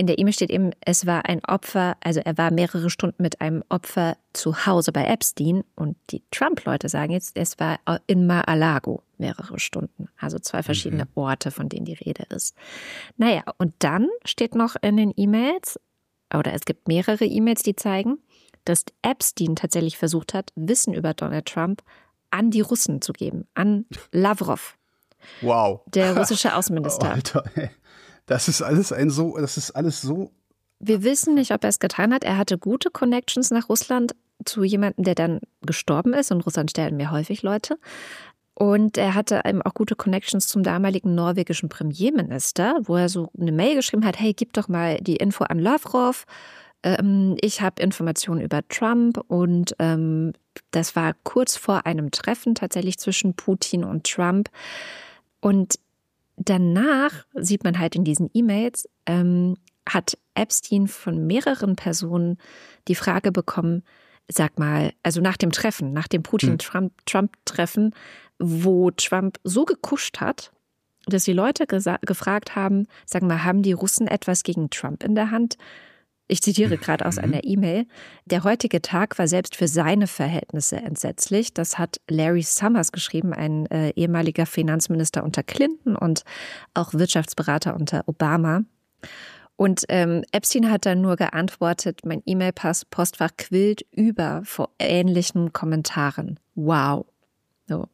in der E-Mail steht eben, es war ein Opfer, also er war mehrere Stunden mit einem Opfer zu Hause bei Epstein und die Trump-Leute sagen jetzt, es war in Mar-a-Lago mehrere Stunden. Also 2 verschiedene Orte, von denen die Rede ist. Naja, und dann steht noch in den E-Mails, oder es gibt mehrere E-Mails, die zeigen, dass Epstein tatsächlich versucht hat, Wissen über Donald Trump an die Russen zu geben, an Lavrov. Wow. Der russische Außenminister. Alter, ey. Das ist alles so. Wir wissen nicht, ob er es getan hat. Er hatte gute Connections nach Russland zu jemandem, der dann gestorben ist. In Russland sterben ja häufig Leute. Und er hatte eben auch gute Connections zum damaligen norwegischen Premierminister, wo er so eine Mail geschrieben hat, hey, gib doch mal die Info an Lavrov. Ich habe Informationen über Trump und das war kurz vor einem Treffen tatsächlich zwischen Putin und Trump. Und danach sieht man halt in diesen E-Mails, hat Epstein von mehreren Personen die Frage bekommen, sag mal, also nach dem Treffen, nach dem Putin-Trump-Treffen, wo Trump so gekuscht hat, dass die Leute gefragt haben, sag mal, haben die Russen etwas gegen Trump in der Hand? Ich zitiere gerade aus einer E-Mail. Der heutige Tag war selbst für seine Verhältnisse entsetzlich. Das hat Larry Summers geschrieben, ein ehemaliger Finanzminister unter Clinton und auch Wirtschaftsberater unter Obama. Und Epstein hat dann nur geantwortet, mein E-Mail-Postfach quillt über vor ähnlichen Kommentaren. Wow. So.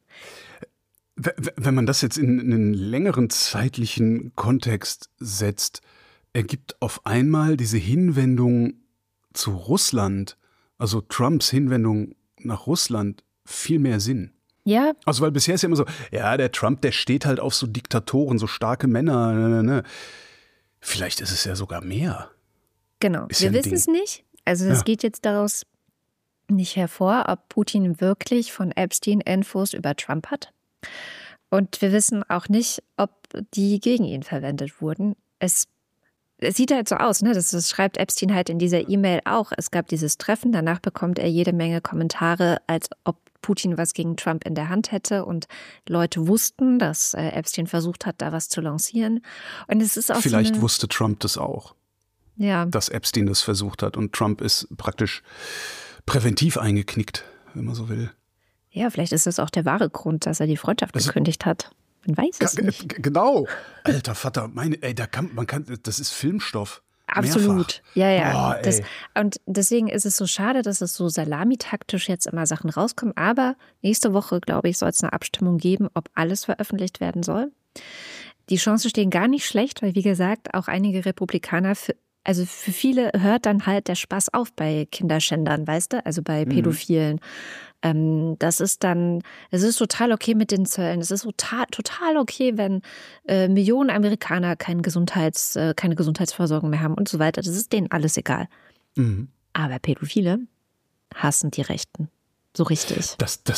Wenn man das jetzt in einen längeren zeitlichen Kontext setzt, ergibt auf einmal diese Hinwendung zu Russland, also Trumps Hinwendung nach Russland, viel mehr Sinn. Ja. Also weil bisher ist ja immer so, ja, der Trump, der steht halt auf so Diktatoren, so starke Männer. Vielleicht ist es ja sogar mehr. Genau, ist wir ja wissen es nicht. Also es geht jetzt daraus nicht hervor, ob Putin wirklich von Epstein Infos über Trump hat. Und wir wissen auch nicht, ob die gegen ihn verwendet wurden. Es sieht halt so aus, ne? Das schreibt Epstein halt in dieser E-Mail auch. Es gab dieses Treffen, danach bekommt er jede Menge Kommentare, als ob Putin was gegen Trump in der Hand hätte und Leute wussten, dass Epstein versucht hat, da was zu lancieren. Und es ist auch vielleicht wusste Trump das auch, ja, dass Epstein das versucht hat und Trump ist praktisch präventiv eingeknickt, wenn man so will. Ja, vielleicht ist das auch der wahre Grund, dass er die Freundschaft gekündigt hat. Man weiß es nicht. Genau. Alter Vater, das ist Filmstoff. Absolut. Mehrfach. Ja. Boah, und deswegen ist es so schade, dass es so salamitaktisch jetzt immer Sachen rauskommen. Aber nächste Woche, glaube ich, soll es eine Abstimmung geben, ob alles veröffentlicht werden soll. Die Chancen stehen gar nicht schlecht, weil, wie gesagt, auch einige Republikaner, für viele hört dann halt der Spaß auf bei Kinderschändern, weißt du? Also bei Pädophilen. Es ist total okay mit den Zöllen. Es ist total okay, wenn Millionen Amerikaner keine Gesundheitsversorgung mehr haben und so weiter. Das ist denen alles egal. Mhm. Aber Pädophile hassen die Rechten. So richtig.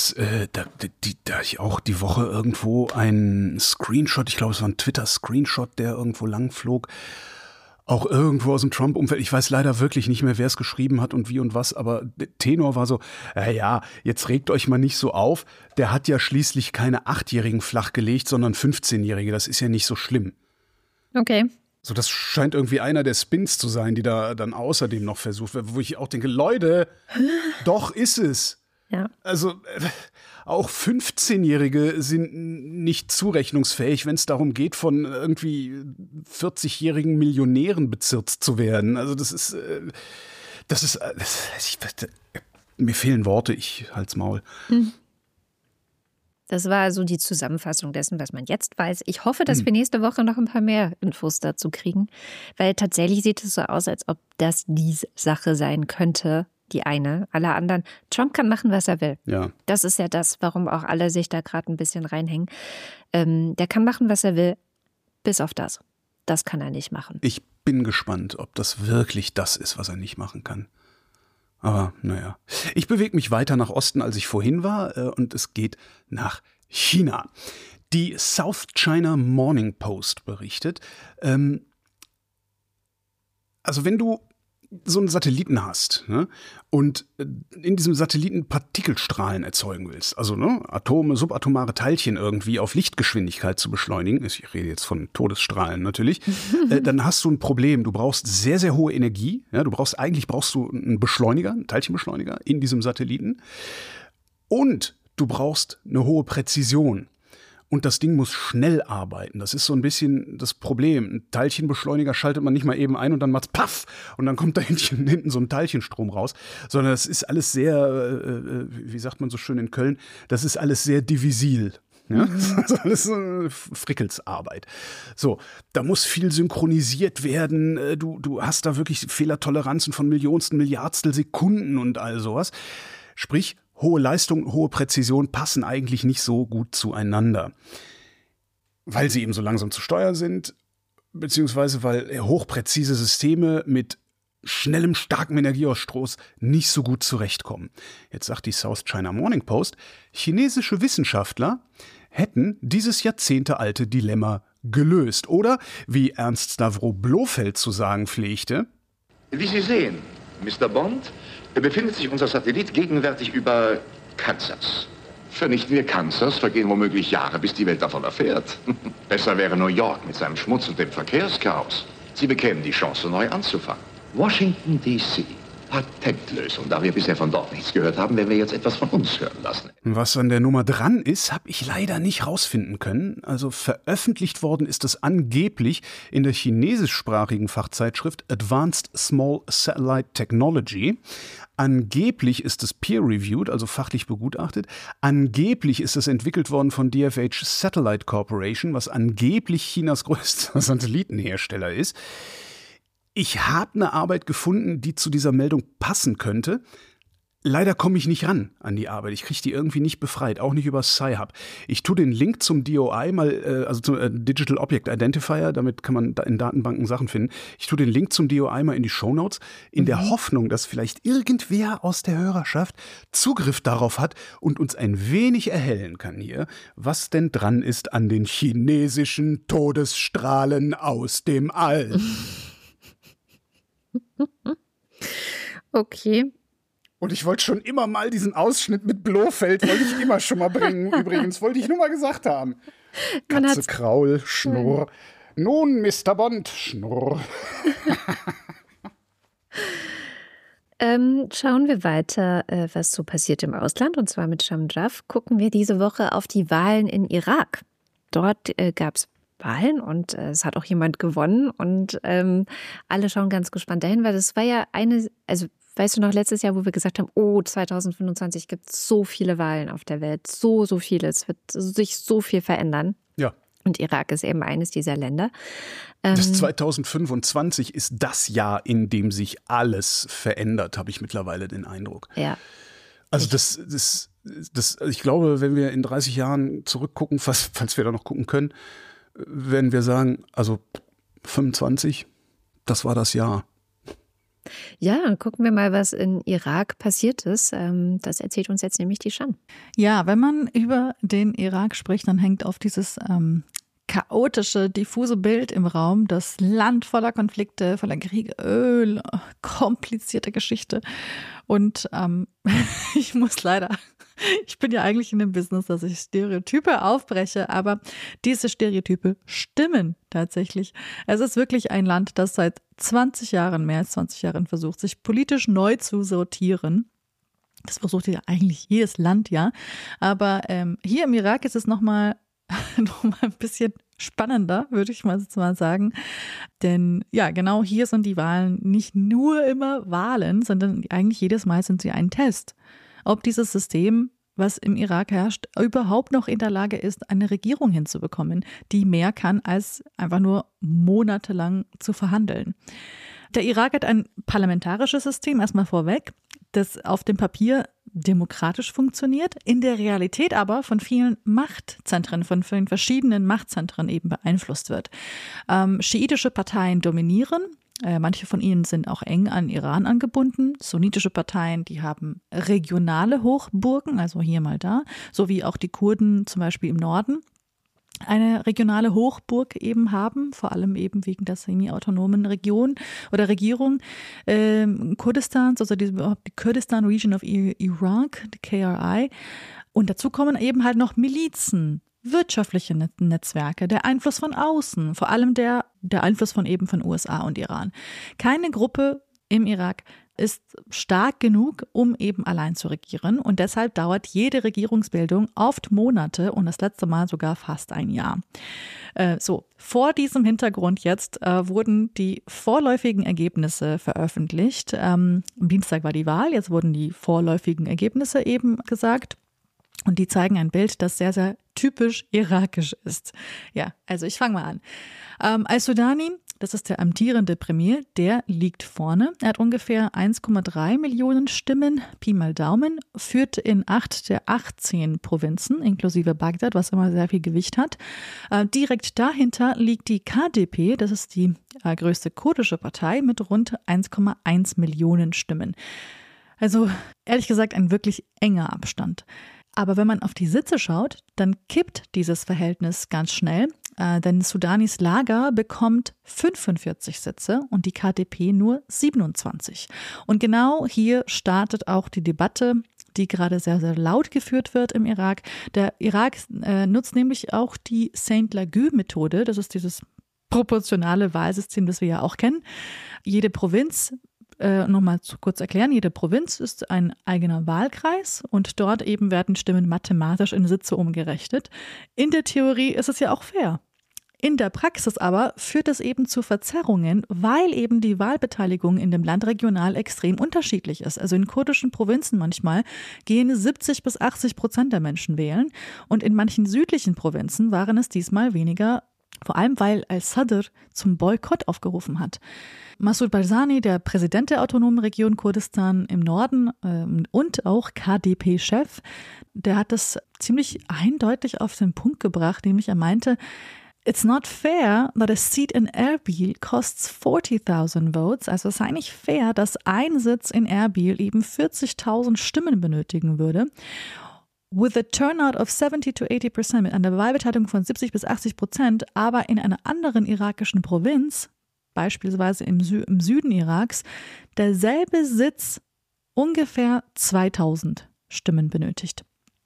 Da ich auch die Woche irgendwo einen Screenshot, ich glaube, es war ein Twitter-Screenshot, der irgendwo lang flog. Auch irgendwo aus dem Trump-Umfeld. Ich weiß leider wirklich nicht mehr, wer es geschrieben hat und wie und was, aber der Tenor war so, ja, jetzt regt euch mal nicht so auf. Der hat ja schließlich keine 8-Jährigen flachgelegt, sondern 15-Jährige. Das ist ja nicht so schlimm. Okay. So, das scheint irgendwie einer der Spins zu sein, die da dann außerdem noch versucht wird, wo ich auch denke, Leute, doch ist es. Ja. Also auch 15-Jährige sind nicht zurechnungsfähig, wenn es darum geht, von irgendwie 40-jährigen Millionären bezirzt zu werden. Also mir fehlen Worte, ich halt's Maul. Das war so die Zusammenfassung dessen, was man jetzt weiß. Ich hoffe, dass wir nächste Woche noch ein paar mehr Infos dazu kriegen, weil tatsächlich sieht es so aus, als ob das die Sache sein könnte, die eine. Alle anderen, Trump kann machen, was er will. Ja. Das ist ja das, warum auch alle sich da gerade ein bisschen reinhängen. Der kann machen, was er will, bis auf das. Das kann er nicht machen. Ich bin gespannt, ob das wirklich das ist, was er nicht machen kann. Aber naja. Ich bewege mich weiter nach Osten, als ich vorhin war, und es geht nach China. Die South China Morning Post berichtet, also wenn du so einen Satelliten hast, ne, und in diesem Satelliten Partikelstrahlen erzeugen willst, also ne, Atome, subatomare Teilchen irgendwie auf Lichtgeschwindigkeit zu beschleunigen, ich rede jetzt von Todesstrahlen natürlich, dann hast du ein Problem. Du brauchst sehr, sehr hohe Energie. Ja, eigentlich brauchst du einen Beschleuniger, einen Teilchenbeschleuniger in diesem Satelliten. Und du brauchst eine hohe Präzision. Und das Ding muss schnell arbeiten. Das ist so ein bisschen das Problem. Ein Teilchenbeschleuniger schaltet man nicht mal eben ein und dann macht's paff und dann kommt da hinten so ein Teilchenstrom raus. Sondern das ist alles sehr, wie sagt man so schön in Köln, das ist alles sehr divisil. Ja? Das ist alles Frickelsarbeit. So, da muss viel synchronisiert werden. Du hast da wirklich Fehlertoleranzen von Millionstel, Milliardstel Sekunden und all sowas. Sprich, hohe Leistung, hohe Präzision passen eigentlich nicht so gut zueinander, weil sie eben so langsam zu steuern sind, beziehungsweise weil hochpräzise Systeme mit schnellem, starkem Energieausstoß nicht so gut zurechtkommen. Jetzt sagt die South China Morning Post, chinesische Wissenschaftler hätten dieses jahrzehntealte Dilemma gelöst. Oder, wie Ernst Stavro Blofeld zu sagen pflegte: Wie Sie sehen, Mr. Bond, befindet sich unser Satellit gegenwärtig über Kansas. Vernichten wir Kansas, vergehen womöglich Jahre, bis die Welt davon erfährt. Besser wäre New York mit seinem Schmutz und dem Verkehrschaos. Sie bekämen die Chance, neu anzufangen. Washington, D.C. Patentlösung. Da wir bisher von dort nichts gehört haben, werden wir jetzt etwas von uns hören lassen. Was an der Nummer dran ist, habe ich leider nicht rausfinden können. Also veröffentlicht worden ist es angeblich in der chinesischsprachigen Fachzeitschrift Advanced Small Satellite Technology. Angeblich ist es peer-reviewed, also fachlich begutachtet. Angeblich ist es entwickelt worden von DFH Satellite Corporation, was angeblich Chinas größter Satellitenhersteller ist. Ich habe eine Arbeit gefunden, die zu dieser Meldung passen könnte. Leider komme ich nicht ran an die Arbeit. Ich kriege die irgendwie nicht befreit, auch nicht über Sci-Hub. Ich tue den Link zum DOI mal, also zum Digital Object Identifier, damit kann man da in Datenbanken Sachen finden. Ich tue den Link zum DOI mal in die Shownotes, in der Hoffnung, dass vielleicht irgendwer aus der Hörerschaft Zugriff darauf hat und uns ein wenig erhellen kann hier, was denn dran ist an den chinesischen Todesstrahlen aus dem All. Okay. Und ich wollte schon immer mal diesen Ausschnitt mit Blofeld, wollte ich immer schon mal bringen. Übrigens, wollte ich nur mal gesagt haben. Katze, Kraul, Schnurr. Nun, Mr. Bond, Schnurr. Schauen wir weiter, was so passiert im Ausland. Und zwar mit Sham Jaff gucken wir diese Woche auf die Wahlen in Irak. Dort gab es Wahlen und es hat auch jemand gewonnen und alle schauen ganz gespannt dahin, weil das war ja also weißt du noch, letztes Jahr, wo wir gesagt haben, 2025 gibt es so viele Wahlen auf der Welt, so viele, es wird sich so viel verändern. Ja. Und Irak ist eben eines dieser Länder. Das 2025 ist das Jahr, in dem sich alles verändert, habe ich mittlerweile den Eindruck. Ja. Also ich glaube, wenn wir in 30 Jahren zurückgucken, falls wir da noch gucken können, werden wir sagen, also 25, das war das Jahr. Ja, dann gucken wir mal, was in Irak passiert ist. Das erzählt uns jetzt nämlich die Shan. Ja, wenn man über den Irak spricht, dann hängt auf dieses chaotische, diffuse Bild im Raum. Das Land voller Konflikte, voller Kriege, Öl, komplizierte Geschichte. Und ich muss leider, ich bin ja eigentlich in dem Business, dass ich Stereotype aufbreche, aber diese Stereotype stimmen tatsächlich. Es ist wirklich ein Land, das seit 20 Jahren, mehr als 20 Jahren versucht, sich politisch neu zu sortieren. Das versucht ja eigentlich jedes Land, ja. Aber hier im Irak ist es noch mal ein bisschen spannender, würde ich mal sagen. Denn ja, genau hier sind die Wahlen nicht nur immer Wahlen, sondern eigentlich jedes Mal sind sie ein Test. Ob dieses System, was im Irak herrscht, überhaupt noch in der Lage ist, eine Regierung hinzubekommen, die mehr kann, als einfach nur monatelang zu verhandeln. Der Irak hat ein parlamentarisches System, erstmal vorweg, das auf dem Papier demokratisch funktioniert, in der Realität aber von vielen Machtzentren, von vielen verschiedenen Machtzentren eben beeinflusst wird. Schiitische Parteien dominieren. Manche von ihnen sind auch eng an Iran angebunden. Sunnitische Parteien, die haben regionale Hochburgen, also hier mal da, so wie auch die Kurden zum Beispiel im Norden. eine regionale Hochburg eben haben, vor allem eben wegen der semi-autonomen Region oder Regierung Kurdistans, also die Kurdistan Region of Iraq, die KRI. Und dazu kommen eben halt noch Milizen, wirtschaftliche Netzwerke, der Einfluss von außen, vor allem der Einfluss von USA und Iran. Keine Gruppe im Irak ist stark genug, um eben allein zu regieren. Und deshalb dauert jede Regierungsbildung oft Monate und das letzte Mal sogar fast ein Jahr. Vor diesem Hintergrund jetzt wurden die vorläufigen Ergebnisse veröffentlicht. Am Dienstag war die Wahl, jetzt wurden die vorläufigen Ergebnisse eben gesagt. Und die zeigen ein Bild, das sehr, sehr typisch irakisch ist. Ja, also ich fange mal an. Al-Sudani, das ist der amtierende Premier, der liegt vorne. Er hat ungefähr 1,3 Millionen Stimmen, Pi mal Daumen, führt in 8 der 18 Provinzen, inklusive Bagdad, was immer sehr viel Gewicht hat. Direkt dahinter liegt die KDP, das ist die größte kurdische Partei, mit rund 1,1 Millionen Stimmen. Also ehrlich gesagt ein wirklich enger Abstand. Aber wenn man auf die Sitze schaut, dann kippt dieses Verhältnis ganz schnell, denn Sudanis Lager bekommt 45 Sitze und die KDP nur 27. Und genau hier startet auch die Debatte, die gerade sehr, sehr laut geführt wird im Irak. Der Irak nutzt nämlich auch die Saint-Laguë-Methode, das ist dieses proportionale Wahlsystem, das wir ja auch kennen. Jede Provinz, nochmal kurz erklären, jede Provinz ist ein eigener Wahlkreis und dort eben werden Stimmen mathematisch in Sitze umgerechnet. In der Theorie ist es ja auch fair. In der Praxis aber führt es eben zu Verzerrungen, weil eben die Wahlbeteiligung in dem Land regional extrem unterschiedlich ist. Also in kurdischen Provinzen manchmal gehen 70-80% der Menschen wählen und in manchen südlichen Provinzen waren es diesmal weniger, vor allem weil al-Sadr zum Boykott aufgerufen hat. Massoud Barzani, der Präsident der autonomen Region Kurdistan im Norden und auch KDP-Chef, der hat das ziemlich eindeutig auf den Punkt gebracht, nämlich er meinte, it's not fair that a seat in Erbil costs 40,000 votes. Also es sei nicht fair, dass ein Sitz in Erbil eben 40.000 Stimmen benötigen würde. With a turnout of 70 to 80%, mit einer Wahlbeteiligung von 70-80%, aber in einer anderen irakischen Provinz, beispielsweise im Süden Iraks, derselbe Sitz ungefähr 2000 Stimmen benötigt.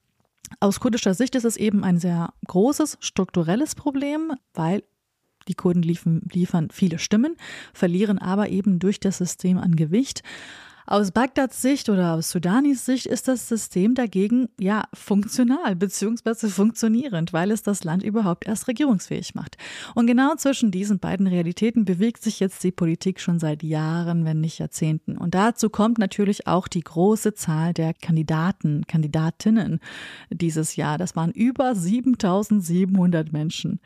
Aus kurdischer Sicht ist es eben ein sehr großes strukturelles Problem, weil die Kurden liefern viele Stimmen, verlieren aber eben durch das System an Gewicht. Aus Bagdads Sicht oder aus Sudanis Sicht ist das System dagegen ja funktional bzw. funktionierend, weil es das Land überhaupt erst regierungsfähig macht. Und genau zwischen diesen beiden Realitäten bewegt sich jetzt die Politik schon seit Jahren, wenn nicht Jahrzehnten. Und dazu kommt natürlich auch die große Zahl der Kandidatinnen dieses Jahr. Das waren über 7.700 Menschen.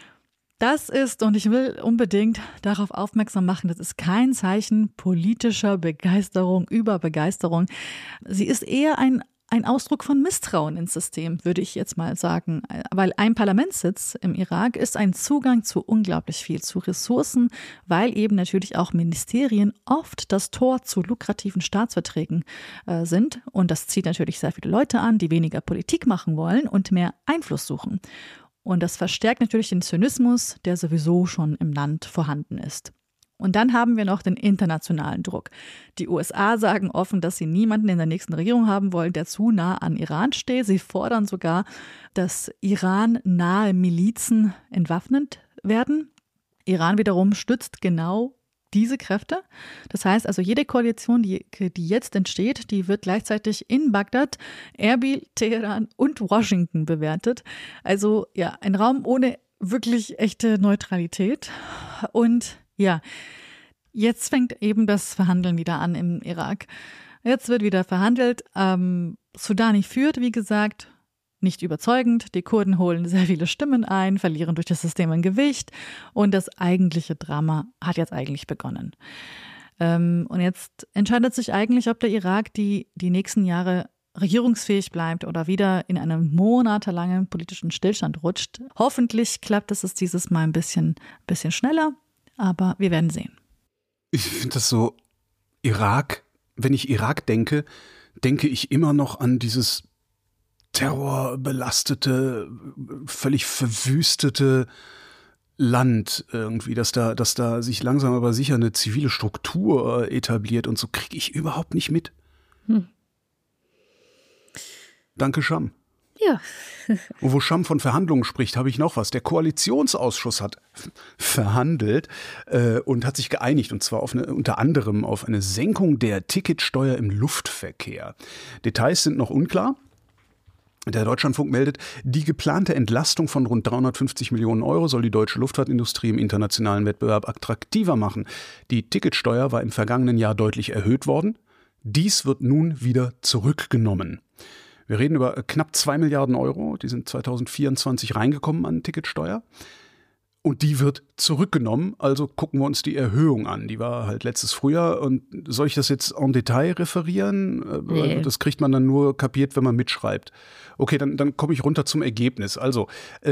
Das ist, und ich will unbedingt darauf aufmerksam machen, das ist kein Zeichen politischer Begeisterung, Überbegeisterung. Sie ist eher ein Ausdruck von Misstrauen ins System, würde ich jetzt mal sagen. Weil ein Parlamentssitz im Irak ist ein Zugang zu unglaublich viel, zu Ressourcen, weil eben natürlich auch Ministerien oft das Tor zu lukrativen Staatsverträgen sind. Und das zieht natürlich sehr viele Leute an, die weniger Politik machen wollen und mehr Einfluss suchen. Und das verstärkt natürlich den Zynismus, der sowieso schon im Land vorhanden ist. Und dann haben wir noch den internationalen Druck. Die USA sagen offen, dass sie niemanden in der nächsten Regierung haben wollen, der zu nah an Iran steht. Sie fordern sogar, dass Iran-nahe Milizen entwaffnet werden. Iran wiederum stützt genau diese Kräfte. Das heißt also, jede Koalition, die jetzt entsteht, die wird gleichzeitig in Bagdad, Erbil, Teheran und Washington bewertet. Also ja, ein Raum ohne wirklich echte Neutralität. Und ja, jetzt fängt eben das Verhandeln wieder an im Irak. Jetzt wird wieder verhandelt. Sudani führt, wie gesagt, nicht überzeugend. Die Kurden holen sehr viele Stimmen ein, verlieren durch das System an Gewicht und das eigentliche Drama hat jetzt eigentlich begonnen. Und jetzt entscheidet sich eigentlich, ob der Irak die nächsten Jahre regierungsfähig bleibt oder wieder in einen monatelangen politischen Stillstand rutscht. Hoffentlich klappt es dieses Mal ein bisschen schneller, aber wir werden sehen. Ich finde das so, Irak, wenn ich Irak denke, denke ich immer noch an dieses terrorbelastete, völlig verwüstete Land irgendwie, dass da sich langsam aber sicher eine zivile Struktur etabliert und so kriege ich überhaupt nicht mit. Danke, Scham. Ja. Und wo Scham von Verhandlungen spricht, habe ich noch was. Der Koalitionsausschuss hat verhandelt und hat sich geeinigt, und zwar unter anderem auf eine Senkung der Ticketsteuer im Luftverkehr. Details sind noch unklar. Der Deutschlandfunk meldet, die geplante Entlastung von rund 350 Millionen Euro soll die deutsche Luftfahrtindustrie im internationalen Wettbewerb attraktiver machen. Die Ticketsteuer war im vergangenen Jahr deutlich erhöht worden. Dies wird nun wieder zurückgenommen. Wir reden über knapp 2 Milliarden Euro, die sind 2024 reingekommen an Ticketsteuer. Und die wird zurückgenommen, also gucken wir uns die Erhöhung an. Die war halt letztes Frühjahr. Und soll ich das jetzt en Detail referieren? Nee. Das kriegt man dann nur kapiert, wenn man mitschreibt. Okay, dann komme ich runter zum Ergebnis. Also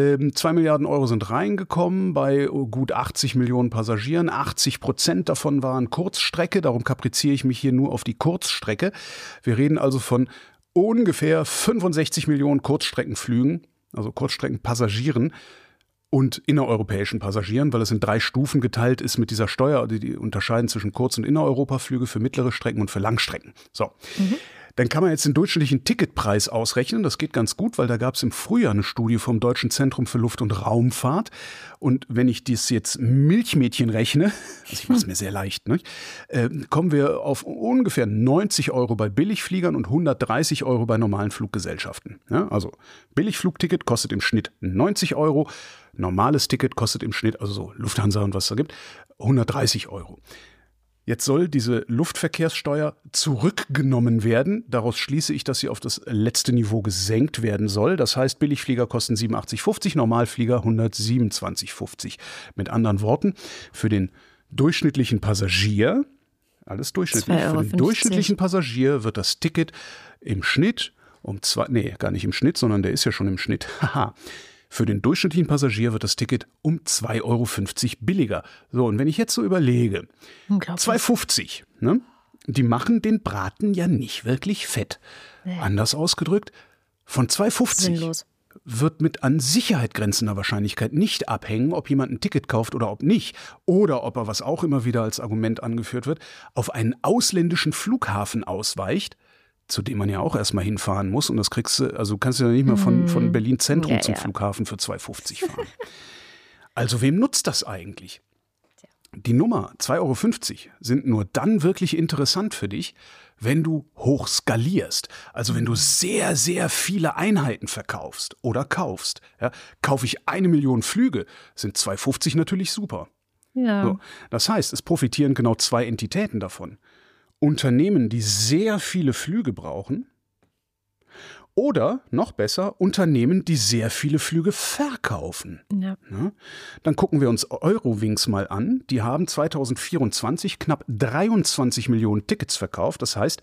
2 Milliarden Euro sind reingekommen bei gut 80 Millionen Passagieren. 80% davon waren Kurzstrecke, darum kapriziere ich mich hier nur auf die Kurzstrecke. Wir reden also von ungefähr 65 Millionen Kurzstreckenflügen, also Kurzstreckenpassagieren und innereuropäischen Passagieren, weil es in 3 Stufen geteilt ist mit dieser Steuer, die unterscheiden zwischen Kurz- und Innereuropaflüge für mittlere Strecken und für Langstrecken. So. Dann kann man jetzt den durchschnittlichen Ticketpreis ausrechnen. Das geht ganz gut, weil da gab es im Frühjahr eine Studie vom Deutschen Zentrum für Luft- und Raumfahrt. Und wenn ich dies jetzt Milchmädchen rechne, also ich mache es mir sehr leicht, ne, kommen wir auf ungefähr 90 Euro bei Billigfliegern und 130 Euro bei normalen Fluggesellschaften. Ja, also Billigflugticket kostet im Schnitt 90 Euro, normales Ticket kostet im Schnitt, also so Lufthansa und was es da gibt, 130 Euro. Jetzt soll diese Luftverkehrssteuer zurückgenommen werden. Daraus schließe ich, dass sie auf das letzte Niveau gesenkt werden soll. Das heißt, Billigflieger kosten 87,50, Normalflieger 127,50. Mit anderen Worten, für den durchschnittlichen Passagier, alles durchschnittlich, für den durchschnittlichen Passagier wird das Ticket im Schnitt gar nicht im Schnitt, sondern der ist ja schon im Schnitt, haha. Für den durchschnittlichen Passagier wird das Ticket um 2,50 Euro billiger. So, und wenn ich jetzt so überlege, 2,50, ne? Die machen den Braten ja nicht wirklich fett. Nee. Anders ausgedrückt, von 2,50 wird mit an Sicherheit grenzender Wahrscheinlichkeit nicht abhängen, ob jemand ein Ticket kauft oder ob nicht. Oder ob er, was auch immer wieder als Argument angeführt wird, auf einen ausländischen Flughafen ausweicht, zu dem man ja auch erstmal hinfahren muss. Und das kannst du ja nicht mal von Berlin Zentrum zum Flughafen für 2,50 fahren. Also wem nutzt das eigentlich? Die Nummer 2,50 Euro sind nur dann wirklich interessant für dich, wenn du hoch skalierst. Also wenn du sehr, sehr viele Einheiten verkaufst oder kaufst. Ja, kaufe ich 1 Million Flüge, sind 2,50 natürlich super. Ja. So, das heißt, es profitieren genau 2 Entitäten davon. Unternehmen, die sehr viele Flüge brauchen, oder noch besser, Unternehmen, die sehr viele Flüge verkaufen. Ja. Dann gucken wir uns Eurowings mal an. Die haben 2024 knapp 23 Millionen Tickets verkauft. Das heißt,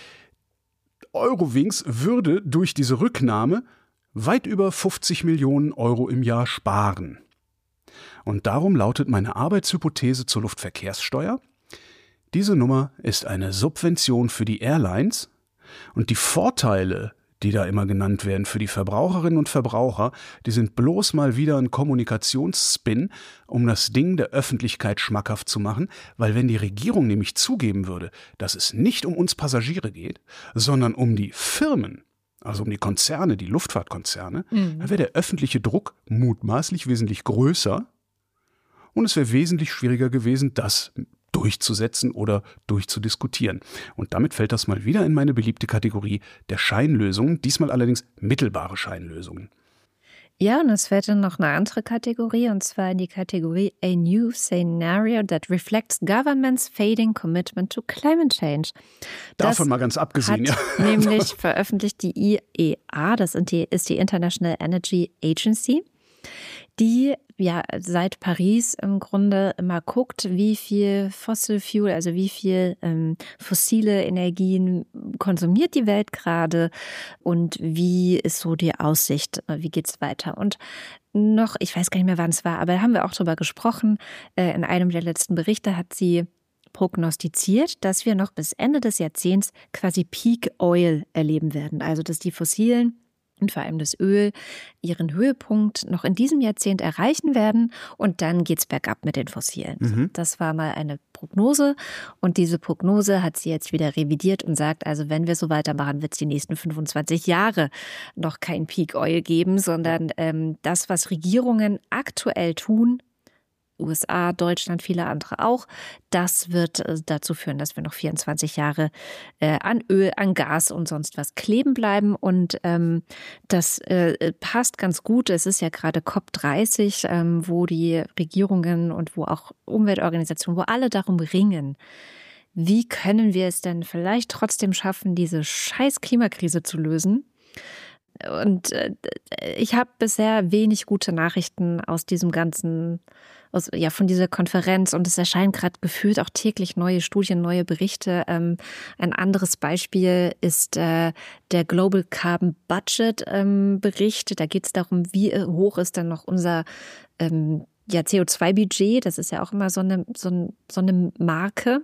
Eurowings würde durch diese Rücknahme weit über 50 Millionen Euro im Jahr sparen. Und darum lautet meine Arbeitshypothese zur Luftverkehrssteuer: Diese Nummer ist eine Subvention für die Airlines und die Vorteile, die da immer genannt werden für die Verbraucherinnen und Verbraucher, die sind bloß mal wieder ein Kommunikationsspin, um das Ding der Öffentlichkeit schmackhaft zu machen, weil wenn die Regierung nämlich zugeben würde, dass es nicht um uns Passagiere geht, sondern um die Firmen, also um die Konzerne, die Luftfahrtkonzerne, dann wäre der öffentliche Druck mutmaßlich wesentlich größer und es wäre wesentlich schwieriger gewesen, das durchzusetzen oder durchzudiskutieren. Und damit fällt das mal wieder in meine beliebte Kategorie der Scheinlösungen, diesmal allerdings mittelbare Scheinlösungen. Ja, und es fällt dann noch eine andere Kategorie, und zwar in die Kategorie A New Scenario that reflects government's fading commitment to climate change. Davon mal ganz abgesehen, ja. Nämlich veröffentlicht die IEA, das ist die International Energy Agency, die ja seit Paris im Grunde immer guckt, wie viel Fossil Fuel, also wie viel fossile Energien konsumiert die Welt gerade und wie ist so die Aussicht, wie geht's weiter. Und noch, ich weiß gar nicht mehr, wann es war, aber da haben wir auch drüber gesprochen, in einem der letzten Berichte hat sie prognostiziert, dass wir noch bis Ende des Jahrzehnts quasi Peak Oil erleben werden, also dass die fossilen und vor allem das Öl ihren Höhepunkt noch in diesem Jahrzehnt erreichen werden und dann geht's bergab mit den Fossilen. Das war mal eine Prognose und diese Prognose hat sie jetzt wieder revidiert und sagt, also wenn wir so weitermachen, wird es die nächsten 25 Jahre noch kein Peak Oil geben, sondern das, was Regierungen aktuell tun, USA, Deutschland, viele andere auch. Das wird dazu führen, dass wir noch 24 Jahre an Öl, an Gas und sonst was kleben bleiben. Und das passt ganz gut. Es ist ja gerade COP30, wo die Regierungen und wo auch Umweltorganisationen, wo alle darum ringen, wie können wir es denn vielleicht trotzdem schaffen, diese scheiß Klimakrise zu lösen. Und ich habe bisher wenig gute Nachrichten aus diesem ganzen, von dieser Konferenz, und es erscheinen gerade gefühlt auch täglich neue Studien, neue Berichte. Ein anderes Beispiel ist der Global Carbon Budget Bericht. Da geht es darum, wie hoch ist dann noch unser CO2-Budget. Das ist ja auch immer so eine Marke.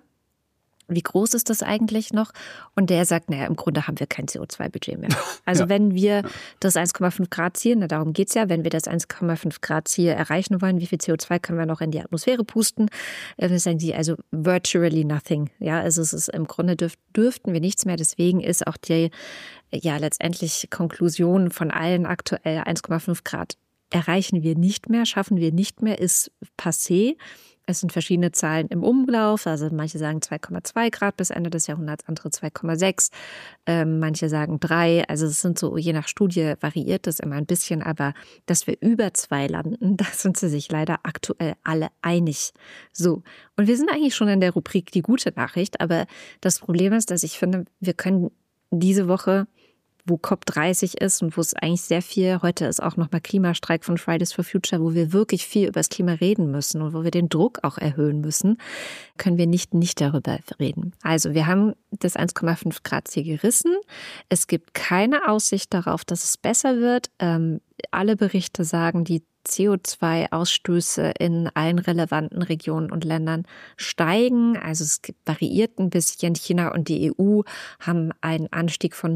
Wie groß ist das eigentlich noch? Und der sagt, naja, im Grunde haben wir kein CO2-Budget mehr. Also wenn wir das 1,5 Grad Ziel, darum geht's ja, wenn wir das 1,5 Grad Ziel erreichen wollen, wie viel CO2 können wir noch in die Atmosphäre pusten? Das sagen sie also virtually nothing. Ja, also es ist im Grunde dürften wir nichts mehr. Deswegen ist auch die letztendlich Konklusion von allen aktuell 1,5 Grad erreichen wir nicht mehr, schaffen wir nicht mehr, ist passé. Es sind verschiedene Zahlen im Umlauf, also manche sagen 2,2 Grad bis Ende des Jahrhunderts, andere 2,6, manche sagen 3. Also es sind so, je nach Studie variiert das immer ein bisschen, aber dass wir über 2 landen, da sind sie sich leider aktuell alle einig. So, und wir sind eigentlich schon in der Rubrik die gute Nachricht, aber das Problem ist, dass ich finde, wir können diese Woche, wo COP30 ist und wo es eigentlich sehr viel, heute ist auch nochmal Klimastreik von Fridays for Future, wo wir wirklich viel über das Klima reden müssen und wo wir den Druck auch erhöhen müssen, können wir nicht darüber reden. Also wir haben das 1,5 Grad Ziel gerissen. Es gibt keine Aussicht darauf, dass es besser wird. Alle Berichte sagen, die CO2-Ausstöße in allen relevanten Regionen und Ländern steigen. Also es variiert ein bisschen. China und die EU haben einen Anstieg von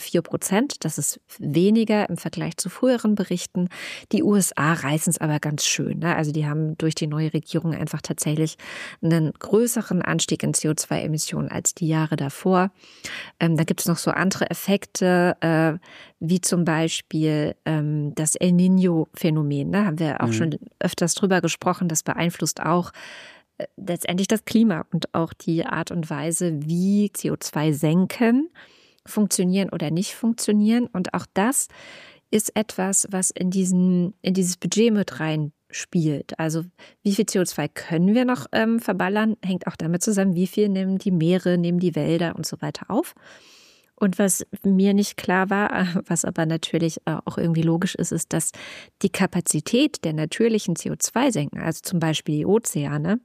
0,4%. Das ist weniger im Vergleich zu früheren Berichten. Die USA reißen es aber ganz schön. Ne? Also die haben durch die neue Regierung einfach tatsächlich einen größeren Anstieg in CO2-Emissionen als die Jahre davor. Da gibt es noch so andere Effekte, wie zum Beispiel das El Niño-Phänomen. Da haben wir auch schon öfters drüber gesprochen. Das beeinflusst auch letztendlich das Klima und auch die Art und Weise, wie CO2-Senken funktionieren oder nicht funktionieren. Und auch das ist etwas, was in dieses Budget mit reinspielt. Also wie viel CO2 können wir noch verballern, hängt auch damit zusammen, wie viel nehmen die Meere, nehmen die Wälder und so weiter auf. Und was mir nicht klar war, was aber natürlich auch irgendwie logisch ist, ist, dass die Kapazität der natürlichen CO2-Senken, also zum Beispiel die Ozeane,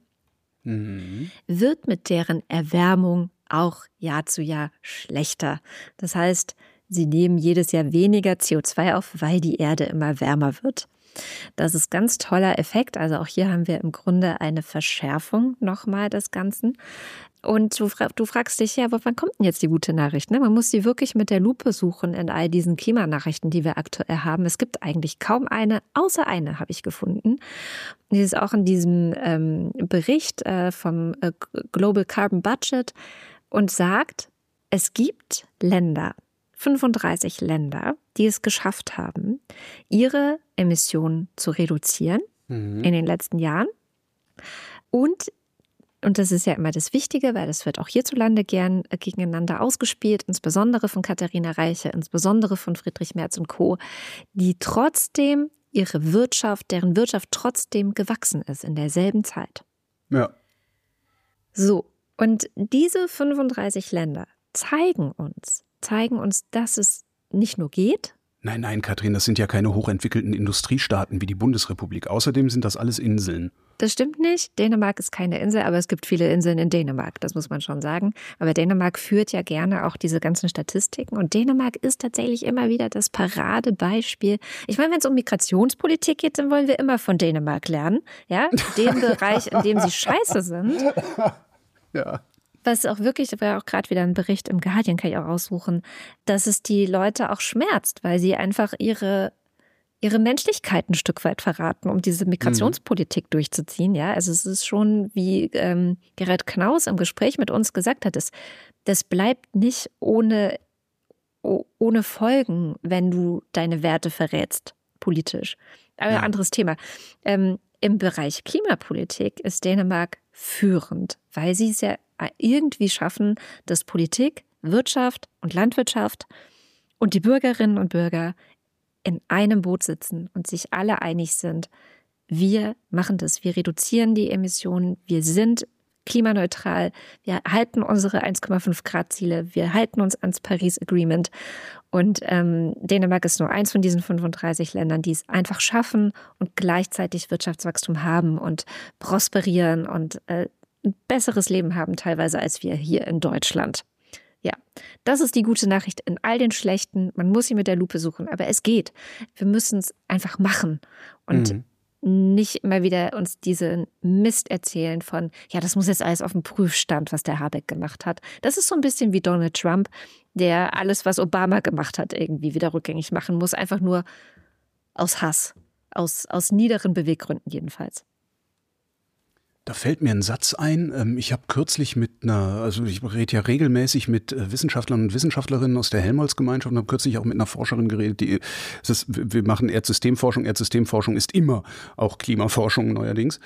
wird mit deren Erwärmung auch Jahr zu Jahr schlechter. Das heißt, sie nehmen jedes Jahr weniger CO2 auf, weil die Erde immer wärmer wird. Das ist ein ganz toller Effekt. Also auch hier haben wir im Grunde eine Verschärfung nochmal des Ganzen. Und du fragst dich, ja, wann kommt denn jetzt die gute Nachricht? Ne? Man muss sie wirklich mit der Lupe suchen in all diesen Klimanachrichten, die wir aktuell haben. Es gibt eigentlich kaum eine, außer eine habe ich gefunden. Die ist auch in diesem Bericht vom Global Carbon Budget und sagt, es gibt Länder, 35 Länder, die es geschafft haben, ihre Emissionen zu reduzieren in den letzten Jahren. Und das ist ja immer das Wichtige, weil das wird auch hierzulande gern gegeneinander ausgespielt, insbesondere von Katharina Reiche, insbesondere von Friedrich Merz und Co., die trotzdem deren Wirtschaft trotzdem gewachsen ist in derselben Zeit. Ja. So, und diese 35 Länder zeigen uns, dass es nicht nur geht. Nein, Katrin, das sind ja keine hochentwickelten Industriestaaten wie die Bundesrepublik. Außerdem sind das alles Inseln. Das stimmt nicht. Dänemark ist keine Insel, aber es gibt viele Inseln in Dänemark, das muss man schon sagen. Aber Dänemark führt ja gerne auch diese ganzen Statistiken. Und Dänemark ist tatsächlich immer wieder das Paradebeispiel. Ich meine, wenn es um Migrationspolitik geht, dann wollen wir immer von Dänemark lernen. Ja, den Bereich, in dem sie scheiße sind. Ja. was auch wirklich, da war auch gerade wieder ein Bericht im Guardian, kann ich auch raussuchen, dass es die Leute auch schmerzt, weil sie einfach ihre Menschlichkeit ein Stück weit verraten, um diese Migrationspolitik durchzuziehen. Ja, also es ist schon, wie Gerrit Knaus im Gespräch mit uns gesagt hat, das bleibt nicht ohne Folgen, wenn du deine Werte verrätst, politisch. Aber ein anderes Thema. Im Bereich Klimapolitik ist Dänemark führend, weil sie es ja irgendwie schaffen, dass Politik, Wirtschaft und Landwirtschaft und die Bürgerinnen und Bürger in einem Boot sitzen und sich alle einig sind, wir machen das, wir reduzieren die Emissionen, wir sind klimaneutral, wir halten unsere 1,5 Grad Ziele, wir halten uns ans Paris Agreement und Dänemark ist nur eins von diesen 35 Ländern, die es einfach schaffen und gleichzeitig Wirtschaftswachstum haben und prosperieren und ein besseres Leben haben teilweise als wir hier in Deutschland. Ja, das ist die gute Nachricht in all den schlechten. Man muss sie mit der Lupe suchen, aber es geht. Wir müssen es einfach machen und nicht immer wieder uns diesen Mist erzählen von, ja, das muss jetzt alles auf dem Prüfstand, was der Habeck gemacht hat. Das ist so ein bisschen wie Donald Trump, der alles, was Obama gemacht hat, irgendwie wieder rückgängig machen muss, einfach nur aus Hass, aus niederen Beweggründen jedenfalls. Da fällt mir ein Satz ein. Ich habe kürzlich ich rede ja regelmäßig mit Wissenschaftlern und Wissenschaftlerinnen aus der Helmholtz-Gemeinschaft und habe kürzlich auch mit einer Forscherin geredet, wir machen Erdsystemforschung. Erdsystemforschung ist immer auch Klimaforschung neuerdings.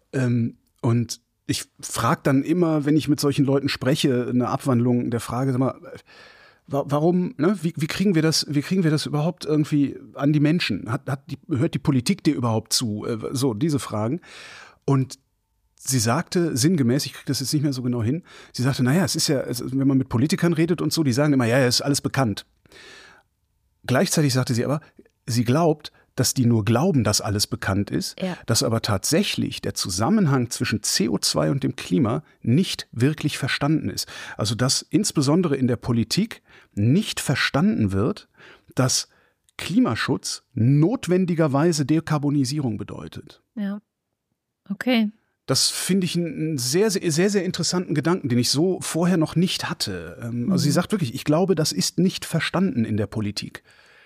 Und ich frage dann immer, wenn ich mit solchen Leuten spreche, eine Abwandlung der Frage, sag mal, warum, ne? Wie kriegen wir das überhaupt irgendwie an die Menschen? Hört die Politik dir überhaupt zu? So, diese Fragen. Und sie sagte sinngemäß, ich kriege das jetzt nicht mehr so genau hin, sie sagte, naja, es ist ja, wenn man mit Politikern redet und so, die sagen immer, ja, ist alles bekannt. Gleichzeitig sagte sie aber, sie glaubt, dass die nur glauben, dass alles bekannt ist, dass aber tatsächlich der Zusammenhang zwischen CO2 und dem Klima nicht wirklich verstanden ist. Also dass insbesondere in der Politik nicht verstanden wird, dass Klimaschutz notwendigerweise Dekarbonisierung bedeutet. Ja, okay. Das finde ich einen sehr, sehr, sehr, sehr interessanten Gedanken, den ich so vorher noch nicht hatte. Also sie sagt wirklich, ich glaube, das ist nicht verstanden in der Politik.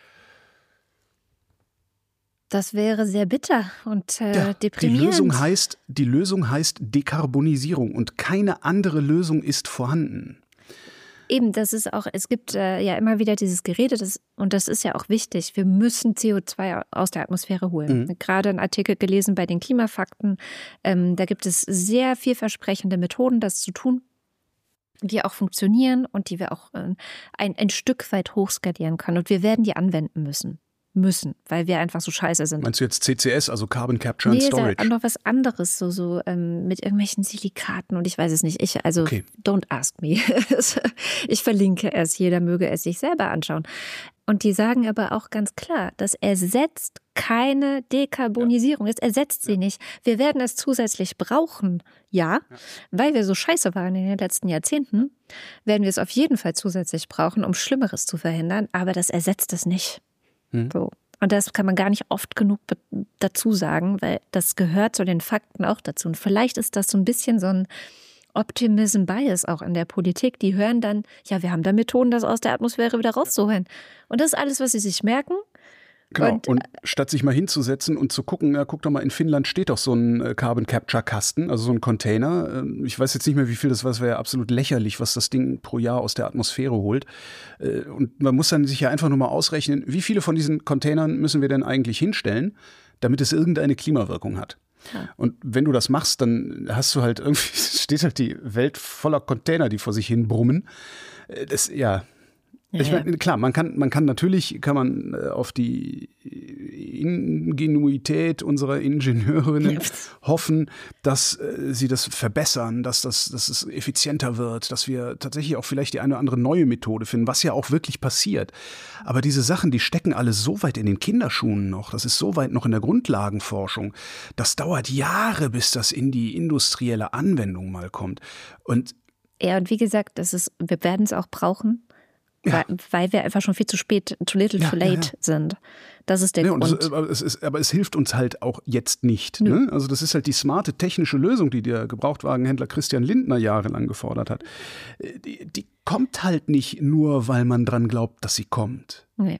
Das wäre sehr bitter und deprimierend. Die Lösung heißt Dekarbonisierung und keine andere Lösung ist vorhanden. Eben, das ist auch, es gibt ja immer wieder dieses Gerede, und das ist ja auch wichtig, wir müssen CO2 aus der Atmosphäre holen. Gerade einen Artikel gelesen bei den Klimafakten, da gibt es sehr vielversprechende Methoden, das zu tun, die auch funktionieren und die wir auch ein Stück weit hochskalieren können. Und wir werden die anwenden müssen, weil wir einfach so scheiße sind. Meinst du jetzt CCS, also Carbon Capture and Storage? Nee, noch was anderes, so mit irgendwelchen Silikaten und ich weiß es nicht. Don't ask me. Ich verlinke es, jeder möge es sich selber anschauen. Und die sagen aber auch ganz klar, das ersetzt keine Dekarbonisierung. Es ersetzt sie nicht. Wir werden es zusätzlich brauchen, weil wir so scheiße waren in den letzten Jahrzehnten, werden wir es auf jeden Fall zusätzlich brauchen, um Schlimmeres zu verhindern. Aber das ersetzt es nicht. So. Und das kann man gar nicht oft genug dazu sagen, weil das gehört zu den Fakten auch dazu. Und vielleicht ist das so ein bisschen so ein Optimism Bias auch in der Politik. Die hören dann, ja, wir haben da Methoden, das aus der Atmosphäre wieder rauszuholen. Und das ist alles, was sie sich merken. Genau, und statt sich mal hinzusetzen und zu gucken, guck doch mal, in Finnland steht doch so ein Carbon Capture Kasten, also so ein Container. Ich weiß jetzt nicht mehr, wie viel das war, es wäre ja absolut lächerlich, was das Ding pro Jahr aus der Atmosphäre holt. Und man muss dann sich ja einfach nur mal ausrechnen, wie viele von diesen Containern müssen wir denn eigentlich hinstellen, damit es irgendeine Klimawirkung hat. Ja. Und wenn du das machst, dann hast du halt irgendwie, steht halt die Welt voller Container, die vor sich hin brummen. Ich meine, klar, man kann auf die Ingenuität unserer Ingenieurinnen hoffen, dass sie das verbessern, dass es effizienter wird, dass wir tatsächlich auch vielleicht die eine oder andere neue Methode finden, was ja auch wirklich passiert. Aber diese Sachen, die stecken alle so weit in den Kinderschuhen noch, das ist so weit noch in der Grundlagenforschung, das dauert Jahre, bis das in die industrielle Anwendung mal kommt. Und wie gesagt, wir werden es auch brauchen. weil wir einfach schon viel zu spät, too little, too late sind. Das ist der Grund. Aber es hilft uns halt auch jetzt nicht. Ne? Also das ist halt die smarte technische Lösung, die der Gebrauchtwagenhändler Christian Lindner jahrelang gefordert hat. Die kommt halt nicht nur, weil man dran glaubt, dass sie kommt. Nee.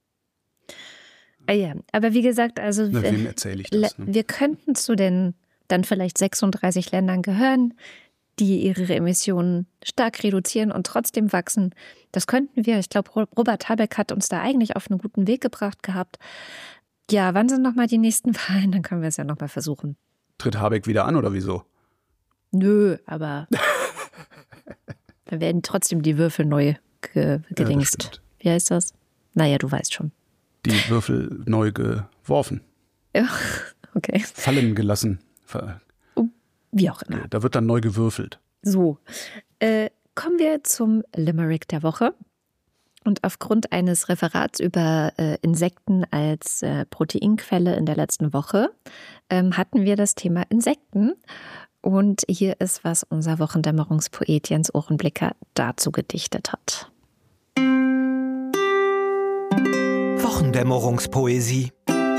Ja, aber wie gesagt, also wem erzähle ich das? Ne? Wir könnten zu den dann vielleicht 36 Ländern gehören, die ihre Emissionen stark reduzieren und trotzdem wachsen. Das könnten wir. Ich glaube, Robert Habeck hat uns da eigentlich auf einen guten Weg gebracht gehabt. Ja, wann sind nochmal die nächsten Wahlen? Dann können wir es ja nochmal versuchen. Tritt Habeck wieder an oder wieso? Nö, aber dann werden trotzdem die Würfel neu gedingst. Ja, wie heißt das? Naja, du weißt schon. Die Würfel neu geworfen. Ja, okay. Fallen gelassen. Wie auch immer. Da wird dann neu gewürfelt. So, kommen wir zum Limerick der Woche. Und aufgrund eines Referats über Insekten als Proteinquelle in der letzten Woche hatten wir das Thema Insekten. Und hier ist, was unser Wochendämmerungspoet Jens Ohrenblicker dazu gedichtet hat. Wochendämmerungspoesie.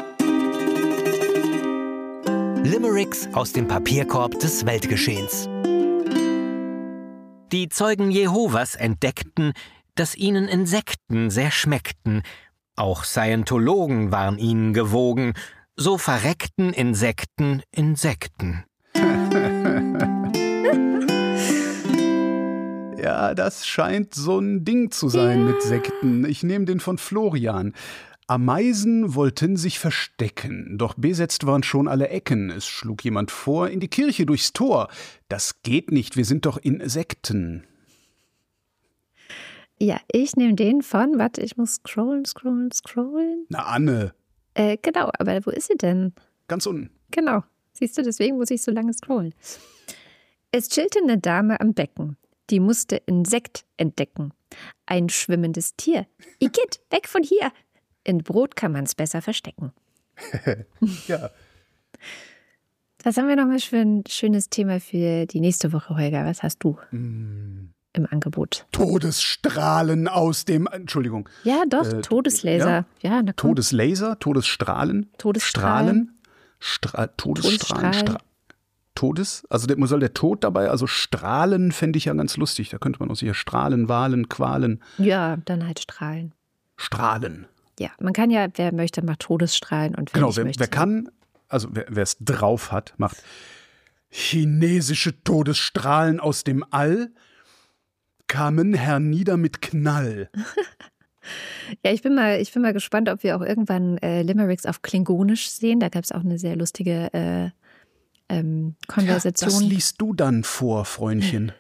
Limericks aus dem Papierkorb des Weltgeschehens. Die Zeugen Jehovas entdeckten, dass ihnen Insekten sehr schmeckten. Auch Scientologen waren ihnen gewogen. So verreckten Insekten Insekten. Ja, das scheint so ein Ding zu sein mit Sekten. Ich nehme den von Florian. Ameisen wollten sich verstecken, doch besetzt waren schon alle Ecken. Es schlug jemand vor, in die Kirche durchs Tor. Das geht nicht, wir sind doch Insekten. Ja, ich nehme den von, warte, ich muss scrollen. Na, Anne. Genau, aber wo ist sie denn? Ganz unten. Genau, siehst du, deswegen muss ich so lange scrollen. Es chillte eine Dame am Becken, die musste Insekt entdecken. Ein schwimmendes Tier. Igitt, weg von hier! In Brot kann man es besser verstecken. Ja. Was haben wir nochmal für ein schönes Thema für die nächste Woche, Holger? Was hast du im Angebot? Todesstrahlen aus dem... Entschuldigung. Ja, doch, Todeslaser. Ja, na komm. Todeslaser, Todesstrahlen. Todesstrahlen. Todesstrahlen. Also soll der Tod dabei, also Strahlen fände ich ja ganz lustig. Da könnte man auch sicher Strahlen, Wahlen, Qualen. Ja, dann halt Strahlen. Strahlen. Ja, man kann ja, wer möchte, macht Todesstrahlen und wer genau, nicht möchte. Wer kann, also wer es drauf hat, macht chinesische Todesstrahlen aus dem All kamen hernieder mit Knall. Ja, ich bin mal gespannt, ob wir auch irgendwann Limericks auf Klingonisch sehen. Da gab es auch eine sehr lustige Konversation. Das liest du dann vor, Freundchen.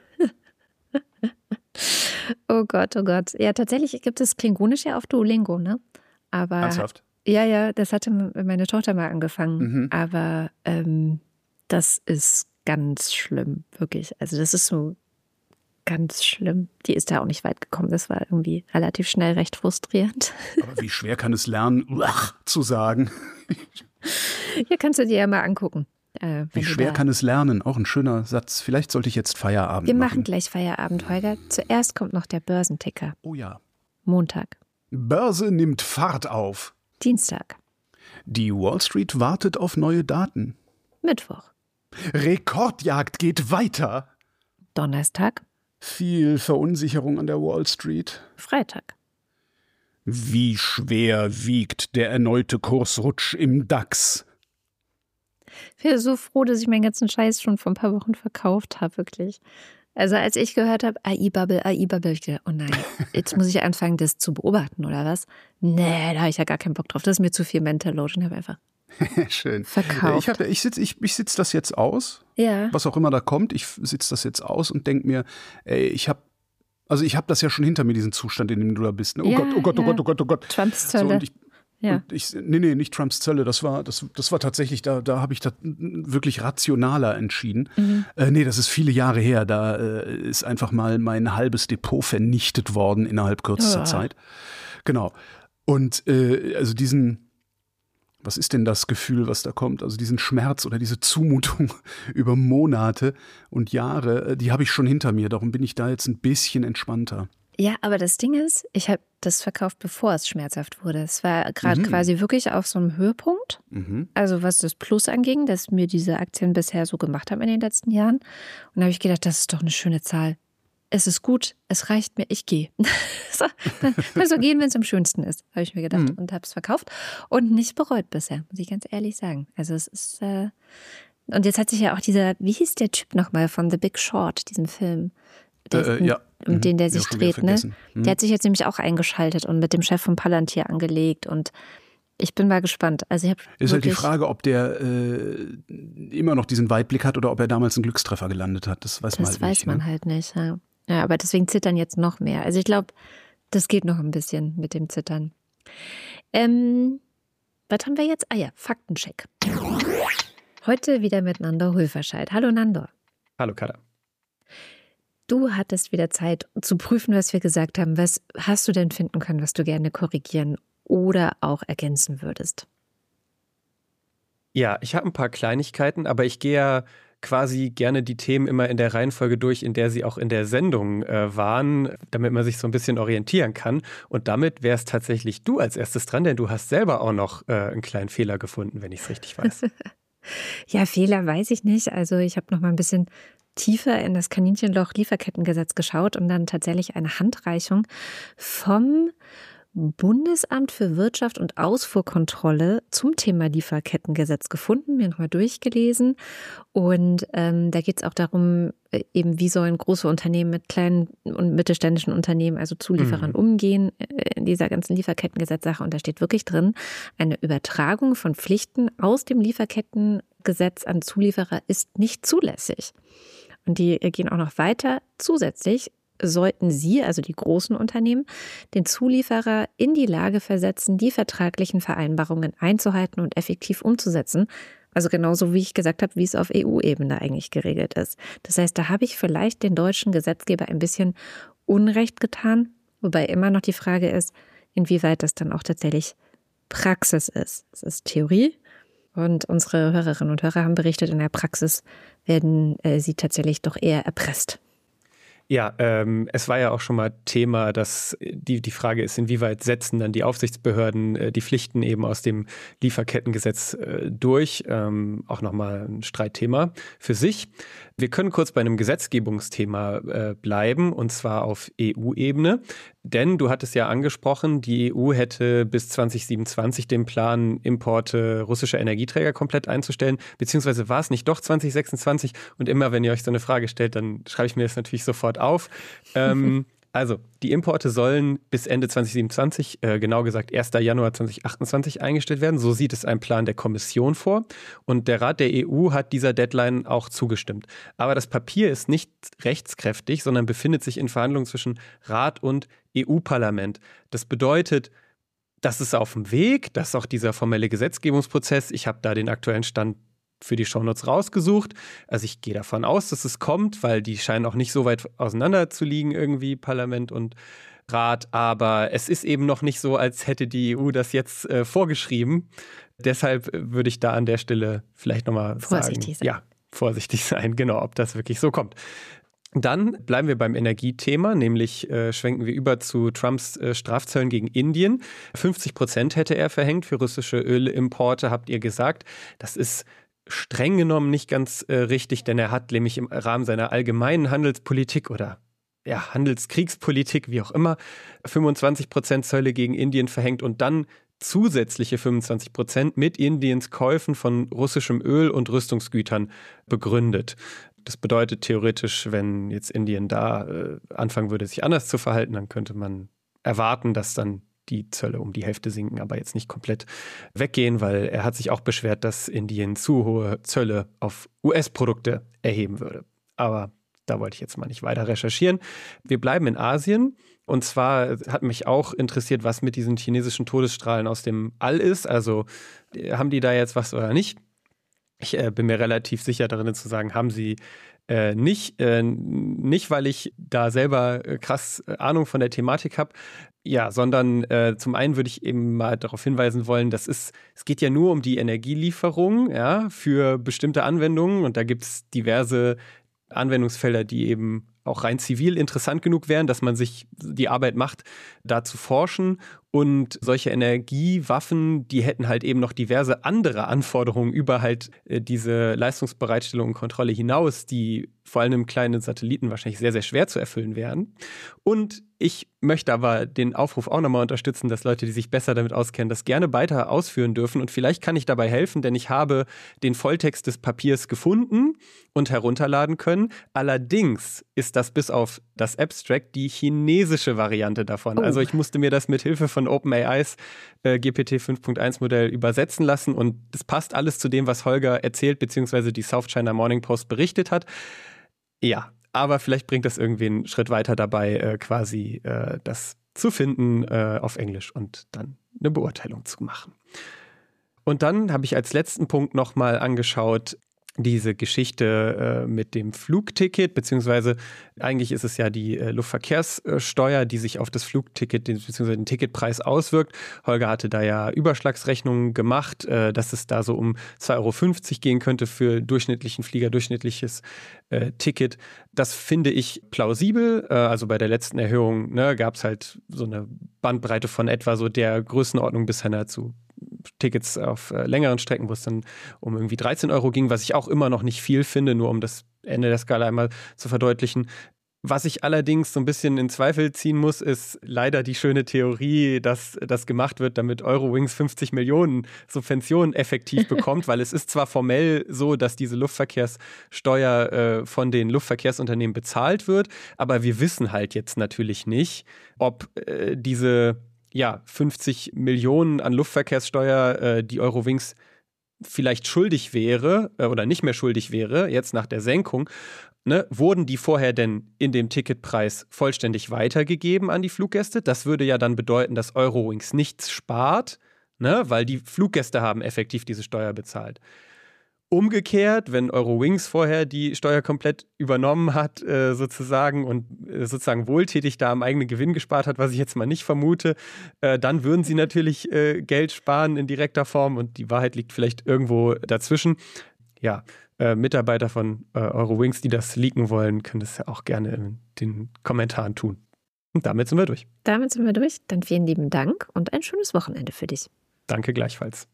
Oh Gott, oh Gott. Ja, tatsächlich gibt es Klingonisch ja auf Duolingo, ne? Aber ernsthaft? Ja, das hatte meine Tochter mal angefangen. Aber das ist ganz schlimm, wirklich. Also das ist so ganz schlimm. Die ist da auch nicht weit gekommen. Das war irgendwie relativ schnell recht frustrierend. Aber wie schwer kann es lernen, zu sagen? Ja, kannst du dir ja mal angucken. Wie schwer kann es lernen? Auch ein schöner Satz. Vielleicht sollte ich jetzt Feierabend machen. Wir machen gleich Feierabend, Holger. Zuerst kommt noch der Börsenticker. Oh ja. Montag. Börse nimmt Fahrt auf. Dienstag. Die Wall Street wartet auf neue Daten. Mittwoch. Rekordjagd geht weiter. Donnerstag. Viel Verunsicherung an der Wall Street. Freitag. Wie schwer wiegt der erneute Kursrutsch im DAX? Ich bin so froh, dass ich meinen ganzen Scheiß schon vor ein paar Wochen verkauft habe, wirklich. Also als ich gehört habe, AI-Bubble, ich dachte, oh nein, jetzt muss ich anfangen, das zu beobachten, oder was? Nee, da habe ich ja gar keinen Bock drauf. Das ist mir zu viel Mental Load und habe einfach schön verkauft. Ich sitze das jetzt aus, ja. Was auch immer da kommt. Ich sitze das jetzt aus und denke mir, ich habe das ja schon hinter mir, diesen Zustand, in dem du da bist. Ne? Oh Gott. Trumps Zölle. So, und ja. Nee, nicht Trumps Zölle. Das war tatsächlich, da habe ich das wirklich rationaler entschieden. Nee, das ist viele Jahre her. Da ist einfach mal mein halbes Depot vernichtet worden innerhalb kürzester Zeit. Genau. Und also was ist denn das Gefühl, was da kommt? Also diesen Schmerz oder diese Zumutung über Monate und Jahre, die habe ich schon hinter mir. Darum bin ich da jetzt ein bisschen entspannter. Ja, aber das Ding ist, ich habe das verkauft, bevor es schmerzhaft wurde. Es war gerade quasi wirklich auf so einem Höhepunkt. Also was das Plus anging, dass mir diese Aktien bisher so gemacht haben in den letzten Jahren. Und da habe ich gedacht, das ist doch eine schöne Zahl. Es ist gut, es reicht mir, ich gehe. So, dann so gehen, wenn es am schönsten ist, habe ich mir gedacht und habe es verkauft und nicht bereut bisher, muss ich ganz ehrlich sagen. Also es ist, und jetzt hat sich ja auch dieser, wie hieß der Typ nochmal von The Big Short, diesem Film, um den der sich dreht, ne? Der hat sich jetzt nämlich auch eingeschaltet und mit dem Chef von Palantir angelegt und ich bin mal gespannt. Also ich ist halt die Frage, ob der immer noch diesen Weitblick hat oder ob er damals einen Glückstreffer gelandet hat. Das weiß man halt nicht. Ja. Ja, aber deswegen zittern jetzt noch mehr. Also ich glaube, das geht noch ein bisschen mit dem Zittern. Was haben wir jetzt? Ah ja, Faktencheck. Heute wieder mit Nandor Hulverscheid. Hallo Nandor. Hallo Kada. Du hattest wieder Zeit zu prüfen, was wir gesagt haben. Was hast du denn finden können, was du gerne korrigieren oder auch ergänzen würdest? Ja, ich habe ein paar Kleinigkeiten, aber ich gehe ja quasi gerne die Themen immer in der Reihenfolge durch, in der sie auch in der Sendung waren, damit man sich so ein bisschen orientieren kann. Und damit wärst tatsächlich du als erstes dran, denn du hast selber auch noch einen kleinen Fehler gefunden, wenn ich es richtig weiß. Ja, Fehler weiß ich nicht. Also ich habe noch mal ein bisschen tiefer in das Kaninchenloch Lieferkettengesetz geschaut und dann tatsächlich eine Handreichung vom Bundesamt für Wirtschaft und Ausfuhrkontrolle zum Thema Lieferkettengesetz gefunden, mir nochmal durchgelesen. Und da geht es auch darum, eben wie sollen große Unternehmen mit kleinen und mittelständischen Unternehmen, also Zulieferern, umgehen in dieser ganzen Lieferkettengesetzsache. Und da steht wirklich drin, eine Übertragung von Pflichten aus dem Lieferkettengesetz an Zulieferer ist nicht zulässig. Und die gehen auch noch weiter. Zusätzlich sollten sie, also die großen Unternehmen, den Zulieferer in die Lage versetzen, die vertraglichen Vereinbarungen einzuhalten und effektiv umzusetzen. Also genauso wie ich gesagt habe, wie es auf EU-Ebene eigentlich geregelt ist. Das heißt, da habe ich vielleicht den deutschen Gesetzgeber ein bisschen Unrecht getan, wobei immer noch die Frage ist, inwieweit das dann auch tatsächlich Praxis ist. Es ist Theorie. Und unsere Hörerinnen und Hörer haben berichtet, in der Praxis werden sie tatsächlich doch eher erpresst. Ja, es war ja auch schon mal Thema, dass die Frage ist, inwieweit setzen dann die Aufsichtsbehörden die Pflichten eben aus dem Lieferkettengesetz durch. Auch nochmal ein Streitthema für sich. Wir können kurz bei einem Gesetzgebungsthema bleiben, und zwar auf EU-Ebene. Denn du hattest ja angesprochen, die EU hätte bis 2027 den Plan, Importe russischer Energieträger komplett einzustellen. Beziehungsweise war es nicht doch 2026? Und immer, wenn ihr euch so eine Frage stellt, dann schreibe ich mir das natürlich sofort auf. Also, die Importe sollen bis Ende 2027, genau gesagt 1. Januar 2028 eingestellt werden. So sieht es ein Plan der Kommission vor. Und der Rat der EU hat dieser Deadline auch zugestimmt. Aber das Papier ist nicht rechtskräftig, sondern befindet sich in Verhandlungen zwischen Rat und EU-Parlament. Das bedeutet, das ist auf dem Weg, das ist auch dieser formelle Gesetzgebungsprozess. Ich habe da den aktuellen Stand für die Shownotes rausgesucht. Also ich gehe davon aus, dass es kommt, weil die scheinen auch nicht so weit auseinander zu liegen irgendwie, Parlament und Rat. Aber es ist eben noch nicht so, als hätte die EU das jetzt vorgeschrieben. Deshalb würde ich da an der Stelle vielleicht nochmal sagen, ja, vorsichtig sein, genau, ob das wirklich so kommt. Dann bleiben wir beim Energiethema, nämlich schwenken wir über zu Trumps Strafzöllen gegen Indien. 50% hätte er verhängt für russische Ölimporte, habt ihr gesagt. Das ist streng genommen nicht ganz richtig, denn er hat nämlich im Rahmen seiner allgemeinen Handelspolitik oder ja, Handelskriegspolitik, wie auch immer, 25% Zölle gegen Indien verhängt und dann zusätzliche 25% mit Indiens Käufen von russischem Öl und Rüstungsgütern begründet. Das bedeutet theoretisch, wenn jetzt Indien da anfangen würde, sich anders zu verhalten, dann könnte man erwarten, dass dann die Zölle um die Hälfte sinken, aber jetzt nicht komplett weggehen, weil er hat sich auch beschwert, dass Indien zu hohe Zölle auf US-Produkte erheben würde. Aber da wollte ich jetzt mal nicht weiter recherchieren. Wir bleiben in Asien. Und zwar hat mich auch interessiert, was mit diesen chinesischen Todesstrahlen aus dem All ist. Also haben die da jetzt was oder nicht? Ich bin mir relativ sicher darin zu sagen, haben sie nicht, weil ich da selber krass Ahnung von der Thematik habe, ja, sondern zum einen würde ich eben mal darauf hinweisen wollen, es geht ja nur um die Energielieferung, ja, für bestimmte Anwendungen und da gibt es diverse Anwendungsfelder, die eben auch rein zivil interessant genug wären, dass man sich die Arbeit macht, da zu forschen. Und solche Energiewaffen, die hätten halt eben noch diverse andere Anforderungen über halt diese Leistungsbereitstellung und Kontrolle hinaus, die vor allem kleinen Satelliten wahrscheinlich sehr, sehr schwer zu erfüllen wären. Und ich möchte aber den Aufruf auch nochmal unterstützen, dass Leute, die sich besser damit auskennen, das gerne weiter ausführen dürfen. Und vielleicht kann ich dabei helfen, denn ich habe den Volltext des Papiers gefunden und herunterladen können. Allerdings ist das bis auf das Abstract die chinesische Variante davon. Also ich musste mir das mit Hilfe von OpenAIs GPT 5.1 Modell übersetzen lassen und das passt alles zu dem, was Holger erzählt, beziehungsweise die South China Morning Post berichtet hat. Ja, aber vielleicht bringt das irgendwie einen Schritt weiter dabei, quasi das zu finden auf Englisch und dann eine Beurteilung zu machen. Und dann habe ich als letzten Punkt nochmal angeschaut, diese Geschichte mit dem Flugticket, beziehungsweise eigentlich ist es ja die Luftverkehrssteuer, die sich auf das Flugticket beziehungsweise den Ticketpreis auswirkt. Holger hatte da ja Überschlagsrechnungen gemacht, dass es da so um 2,50 € gehen könnte für durchschnittlichen Flieger, durchschnittliches Ticket. Das finde ich plausibel. Also bei der letzten Erhöhung gab es halt so eine Bandbreite von etwa so der Größenordnung bis hin zu Tickets auf längeren Strecken, wo es dann um irgendwie 13 € ging, was ich auch immer noch nicht viel finde, nur um das Ende der Skala einmal zu verdeutlichen. Was ich allerdings so ein bisschen in Zweifel ziehen muss, ist leider die schöne Theorie, dass das gemacht wird, damit Eurowings 50 Millionen Subventionen effektiv bekommt, weil es ist zwar formell so, dass diese Luftverkehrssteuer von den Luftverkehrsunternehmen bezahlt wird, aber wir wissen halt jetzt natürlich nicht, ob diese 50 Millionen an Luftverkehrssteuer, die Eurowings vielleicht schuldig wäre oder nicht mehr schuldig wäre, jetzt nach der Senkung, wurden die vorher denn in dem Ticketpreis vollständig weitergegeben an die Fluggäste? Das würde ja dann bedeuten, dass Eurowings nichts spart, weil die Fluggäste haben effektiv diese Steuer bezahlt. Umgekehrt, wenn Eurowings vorher die Steuer komplett übernommen hat, sozusagen, und sozusagen wohltätig da am eigenen Gewinn gespart hat, was ich jetzt mal nicht vermute, dann würden sie natürlich Geld sparen in direkter Form und die Wahrheit liegt vielleicht irgendwo dazwischen. Ja, Mitarbeiter von Eurowings, die das leaken wollen, können das ja auch gerne in den Kommentaren tun. Und damit sind wir durch. Damit sind wir durch. Dann vielen lieben Dank und ein schönes Wochenende für dich. Danke gleichfalls.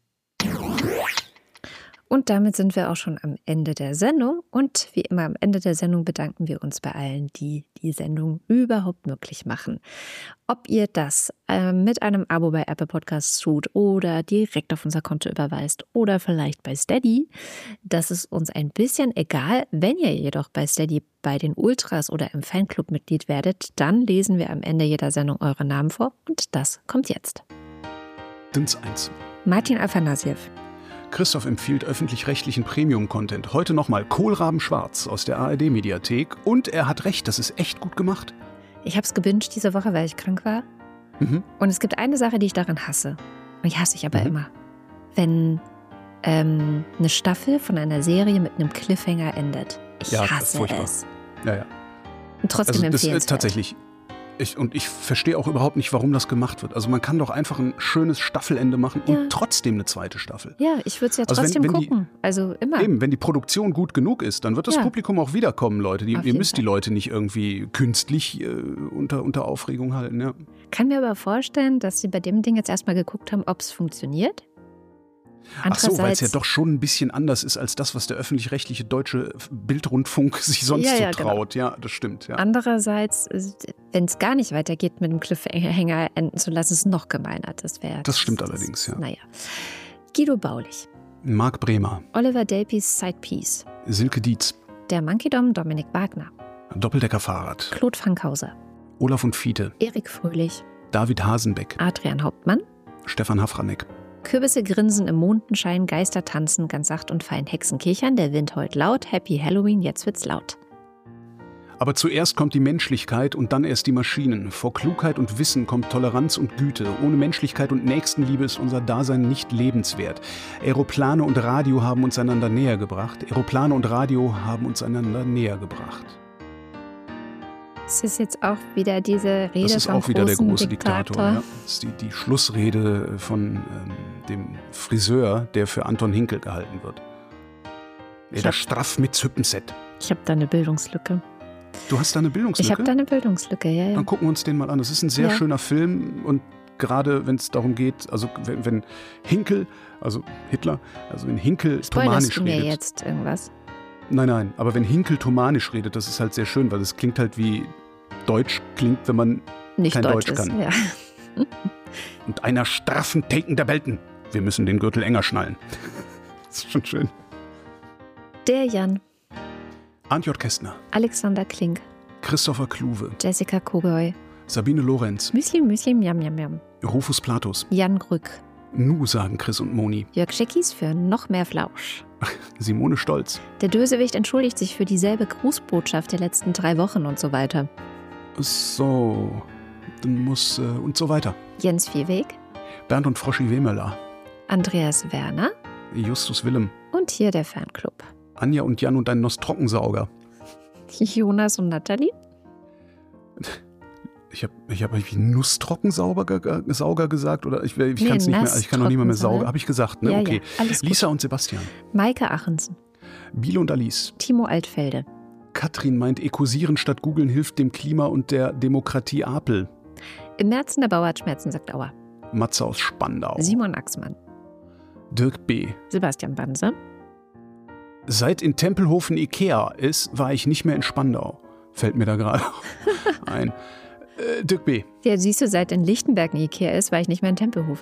Und damit sind wir auch schon am Ende der Sendung. Und wie immer am Ende der Sendung bedanken wir uns bei allen, die die Sendung überhaupt möglich machen. Ob ihr das mit einem Abo bei Apple Podcasts tut oder direkt auf unser Konto überweist oder vielleicht bei Steady, das ist uns ein bisschen egal. Wenn ihr jedoch bei Steady bei den Ultras oder im Fanclub Mitglied werdet, dann lesen wir am Ende jeder Sendung eure Namen vor. Und das kommt jetzt. Dins 1. Martin Afanassjew. Christoph empfiehlt öffentlich-rechtlichen Premium-Content. Heute nochmal Kohlraben schwarz aus der ARD-Mediathek. Und er hat recht, das ist echt gut gemacht. Ich habe es gebinged diese Woche, weil ich krank war. Und es gibt eine Sache, die ich daran hasse. Und die hasse ich aber immer. Wenn eine Staffel von einer Serie mit einem Cliffhanger endet. Ich hasse es. Ja. Und trotzdem also das empfehlenswert. Tatsächlich. Ich verstehe auch überhaupt nicht, warum das gemacht wird. Also man kann doch einfach ein schönes Staffelende machen und trotzdem eine zweite Staffel. Ja, ich würde es ja trotzdem gucken. Also immer. Eben, wenn die Produktion gut genug ist, dann wird das Publikum auch wiederkommen, Leute. Ihr müsst die Leute nicht irgendwie künstlich unter Aufregung halten. Ja. Kann mir aber vorstellen, dass sie bei dem Ding jetzt erstmal geguckt haben, ob es funktioniert. Ach so, weil es ja doch schon ein bisschen anders ist als das, was der öffentlich-rechtliche deutsche Bildrundfunk sich sonst so traut. Genau. Ja, das stimmt. Ja. Andererseits, wenn es gar nicht weitergeht, mit dem Cliffhanger enden zu lassen, ist es noch gemeiner. Das stimmt allerdings, ja. Naja. Guido Baulich. Marc Bremer. Oliver Delpys Sidepiece. Silke Dietz. Der Monkeydom Dominik Wagner. Doppeldecker-Fahrrad. Claude Fankhauser. Olaf und Fiete. Erik Fröhlich. David Hasenbeck. Adrian Hauptmann. Stefan Hafranek. Kürbisse grinsen im Mondenschein, Geister tanzen, ganz sacht und fein Hexen kichern, der Wind heult laut, Happy Halloween, jetzt wird's laut. Aber zuerst kommt die Menschlichkeit und dann erst die Maschinen. Vor Klugheit und Wissen kommt Toleranz und Güte. Ohne Menschlichkeit und Nächstenliebe ist unser Dasein nicht lebenswert. Aeroplane und Radio haben uns einander näher gebracht. Aeroplane und Radio haben uns einander näher gebracht. Es ist jetzt auch wieder diese Rede vom großen Diktator. Das ist auch wieder der große Diktator. Ja. Das ist die Schlussrede von dem Friseur, der für Anton Hinkel gehalten wird. Der straff mit Züppenset. Ich habe da eine Bildungslücke. Du hast da eine Bildungslücke? Ich habe da eine Bildungslücke, ja. Dann gucken wir uns den mal an. Das ist ein sehr schöner Film und gerade wenn es darum geht, also wenn Hinkel, also Hitler, also wenn Hinkel Thomanisch redet. Mir jetzt irgendwas? Nein, aber wenn Hinkel Thomanisch redet, das ist halt sehr schön, weil es klingt halt wie Deutsch klingt, wenn man nicht kein Deutsch kann. Ja. Und einer straffen Taken der Belten. Wir müssen den Gürtel enger schnallen. Das ist schon schön. Der Jan. Arndt J. Kästner. Alexander Klink. Christopher Kluwe. Jessica Kogoy. Sabine Lorenz. Müsli, miam, miam, miam. Rufus Platus. Jan Grück. Nu, sagen Chris und Moni. Jörg Schickis für noch mehr Flausch. Simone Stolz. Der Bösewicht entschuldigt sich für dieselbe Grußbotschaft der letzten 3 Wochen und so weiter. So, dann muss und so weiter. Jens Viehweg. Bernd und Froschi Wehmöller. Andreas Werner. Justus Willem. Und hier der Fanclub. Anja und Jan und ein Nostrockensauger. Jonas und Nathalie. Ich hab Nusstrockensauger gesagt oder ich kann es nicht mehr. Ich kann noch nicht mal mehr saugen. Habe ich gesagt, ne? Ja, okay. Ja, alles gut. Lisa und Sebastian. Maike Achensen. Biele und Alice. Timo Altfelde. Katrin meint, Ekosieren statt Googeln hilft dem Klima und der Demokratie Apel. Im Märzen der Bauer hat Schmerzen, sagt Auer. Matze aus Spandau. Simon Axmann. Dirk B. Sebastian Banse. Seit in Tempelhofen Ikea ist, war ich nicht mehr in Spandau. Fällt mir da gerade ein. Dirk B. Ja, siehst du, seit in Lichtenberg ein Ikea ist, war ich nicht mehr in Tempelhof.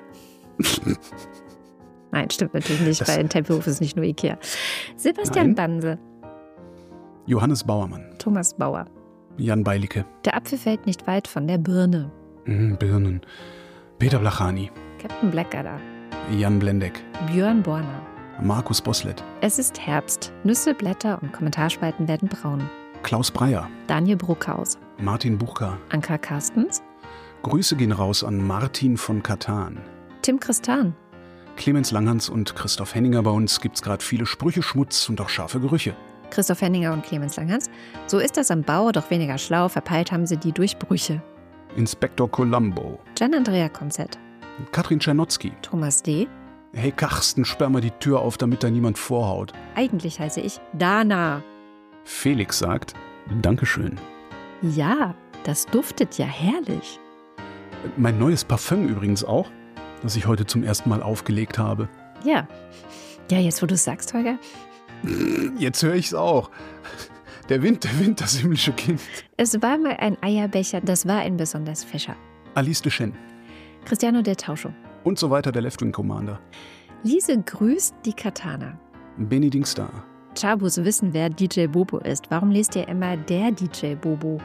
Nein, stimmt natürlich nicht, weil in Tempelhof ist nicht nur Ikea. Sebastian Banse. Johannes Bauermann. Thomas Bauer. Jan Beilicke. Der Apfel fällt nicht weit von der Birne. Birnen. Peter Blachani. Captain Blackadder. Jan Blendeck. Björn Borner. Markus Boslett. Es ist Herbst. Nüsse, Blätter und Kommentarspalten werden braun. Klaus Breyer. Daniel Bruckhaus. Martin Buchka. Anka Carstens. Grüße gehen raus an Martin von Katan. Tim Christan. Clemens Langhans und Christoph Henninger. Bei uns gibt's gerade viele Sprüche, Schmutz und auch scharfe Gerüche. Christoph Henninger und Clemens Langhans. So ist das am Bau, doch weniger schlau. Verpeilt haben sie die Durchbrüche. Inspektor Columbo. Gian-Andrea Konzett. Katrin Czernotzki. Thomas D. Hey Karsten, sperr mal die Tür auf, damit da niemand vorhaut. Eigentlich heiße ich Dana. Felix sagt, Dankeschön. Ja, das duftet ja herrlich. Mein neues Parfüm übrigens auch, das ich heute zum ersten Mal aufgelegt habe. Ja. Ja, jetzt wo du es sagst, Holger. Jetzt höre ich es auch. Der Wind, das himmlische Kind. Es war mal ein Eierbecher, das war ein besonders fescher. Alice de Chen. Cristiano del Tauscho. Und so weiter, der Left-Wing Commander. Lise grüßt die Katana. Benny Dingstar. Chabus wissen, wer DJ Bobo ist. Warum lest ihr immer der DJ Bobo?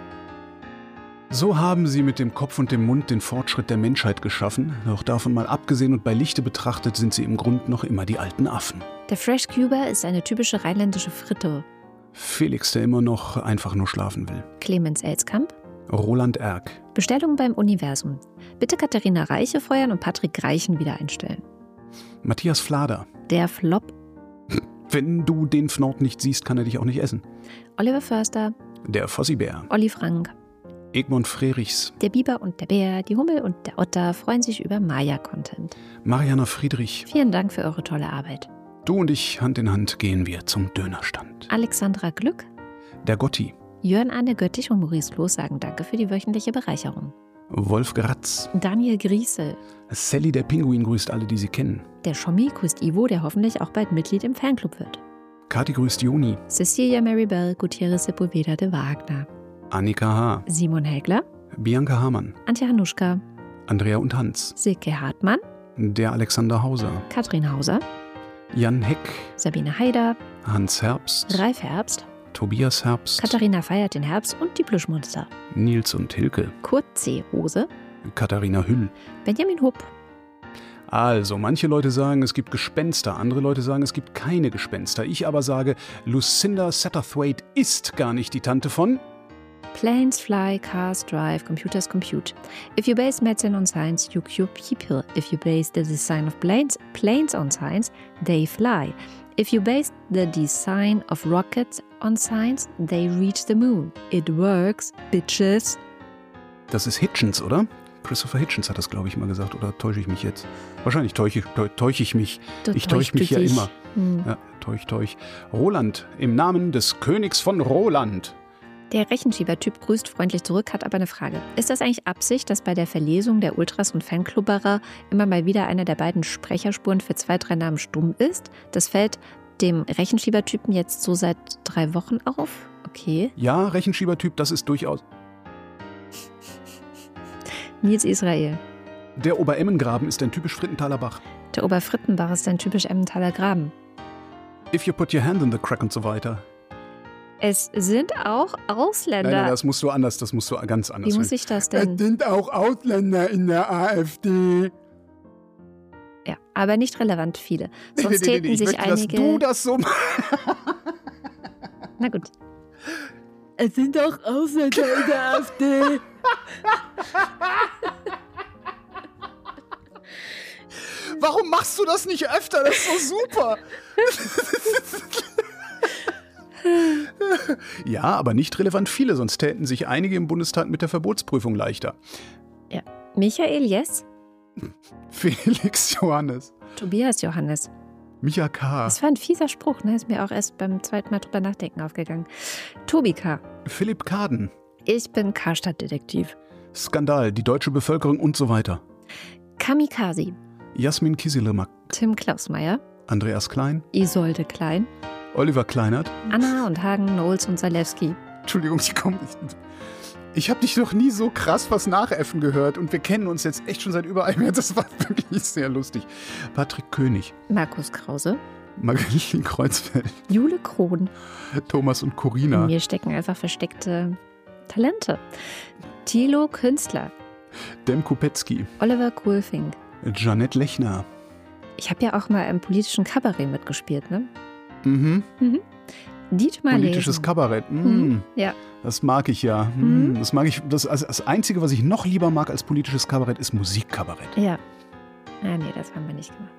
So haben sie mit dem Kopf und dem Mund den Fortschritt der Menschheit geschaffen. Doch davon mal abgesehen und bei Lichte betrachtet sind sie im Grund noch immer die alten Affen. Der Fresh Cuber ist eine typische rheinländische Fritte. Felix, der immer noch einfach nur schlafen will. Clemens Elskamp. Roland Erck. Bestellung beim Universum. Bitte Katharina Reiche feuern und Patrick Reichen wieder einstellen. Matthias Flader. Der Flop. Wenn du den Fnord nicht siehst, kann er dich auch nicht essen. Oliver Förster. Der Fossibär. Olli Frank. Egmont Frerichs. Der Biber und der Bär, die Hummel und der Otter freuen sich über Maya-Content. Mariana Friedrich. Vielen Dank für eure tolle Arbeit. Du und ich, Hand in Hand, gehen wir zum Dönerstand. Alexandra Glück. Der Gotti. Jörn Arne Göttich und Maurice Loos sagen Danke für die wöchentliche Bereicherung. Wolf Gratz. Daniel Griesel. Sally der Pinguin grüßt alle, die sie kennen. Der Schommi grüßt Ivo, der hoffentlich auch bald Mitglied im Fanclub wird. Kathi grüßt Joni. Cecilia Maribel Gutierrez Sepulveda de Wagner. Annika H. Simon Helgler. Bianca Hamann. Antje Hanuschka. Andrea und Hans. Silke Hartmann. Der Alexander Hauser. Katrin Hauser. Jan Heck. Sabine Haider. Hans Herbst. Ralf Herbst. Tobias Herbst. Katharina feiert den Herbst und die Plüschmonster. Nils und Hilke. Kurt C. Hose. Katharina Hüll. Benjamin Hupp. Also, manche Leute sagen, es gibt Gespenster, andere Leute sagen, es gibt keine Gespenster. Ich aber sage, Lucinda Satterthwaite ist gar nicht die Tante von... Planes fly, cars drive, computers compute. If you base medicine on science, you cure people. If you base the design of planes on science, they fly. If you base the design of rockets on science, they reach the moon. It works, bitches. Das ist Hitchens, oder? Christopher Hitchens hat das, glaube ich, mal gesagt. Oder täusche ich mich jetzt? Wahrscheinlich täusche ich mich. Ich täusche mich ja immer. Ja, täusch. Roland, im Namen des Königs von Roland. Der Rechenschieber-Typ grüßt freundlich zurück, hat aber eine Frage. Ist das eigentlich Absicht, dass bei der Verlesung der Ultras und Fanklubberer immer mal wieder einer der beiden Sprecherspuren für 2, 3 Namen stumm ist? Das fällt dem Rechenschieber-Typen jetzt so seit 3 Wochen auf? Okay. Ja, Rechenschieber-Typ, das ist durchaus... Nils Israel. Der Obeремmengraben ist ein typisch Frittenthaler Bach. Der Oberfrittenbach ist ein typisch Emmentaler Graben. If you put your hand in the crack und so weiter. Es sind auch Ausländer. Nein, das musst du ganz anders. Wie muss ich das denn? Es sind auch Ausländer in der AfD. Ja, aber nicht relevant viele. Sonst Nee, täten ich sich möchte, einige... dass du das so Na gut. Es sind auch Ausländer in der AfD. Warum machst du das nicht öfter? Das ist so super. Ja, aber nicht relevant viele, sonst täten sich einige im Bundestag mit der Verbotsprüfung leichter. Ja. Michael, yes. Felix Johannes. Tobias Johannes. Micha K. Das war ein fieser Spruch, ne? Ist mir auch erst beim 2. Mal drüber nachdenken aufgegangen. Tobi K. Philipp Kaden. Ich bin Karstadt-Detektiv. Skandal, die deutsche Bevölkerung und so weiter. Kamikaze. Jasmin Kisilemak. Tim Klausmeier. Andreas Klein. Isolde Klein. Oliver Kleinert. Anna und Hagen, Knowles und Zalewski. Entschuldigung, ich habe dich noch nie so krass was nachäffen gehört und wir kennen uns jetzt echt schon seit über einem Jahr. Das war wirklich sehr lustig. Patrick König. Markus Krause. Marilyn Kreuzfeld. Jule Krohn. Thomas und Corina. In mir stecken einfach versteckte Talente. Thilo Künstler. Dem Kupetzky. Oliver Kuhlfink. Janette Lechner. Ich habe ja auch mal im politischen Kabarett mitgespielt, ne? Mhm. Dietmar Politisches Lesen. Kabarett. Ja. Das mag ich ja. Das mag ich. Das Einzige, was ich noch lieber mag als politisches Kabarett, ist Musikkabarett. Ja. Ah, nee, das haben wir nicht gemacht.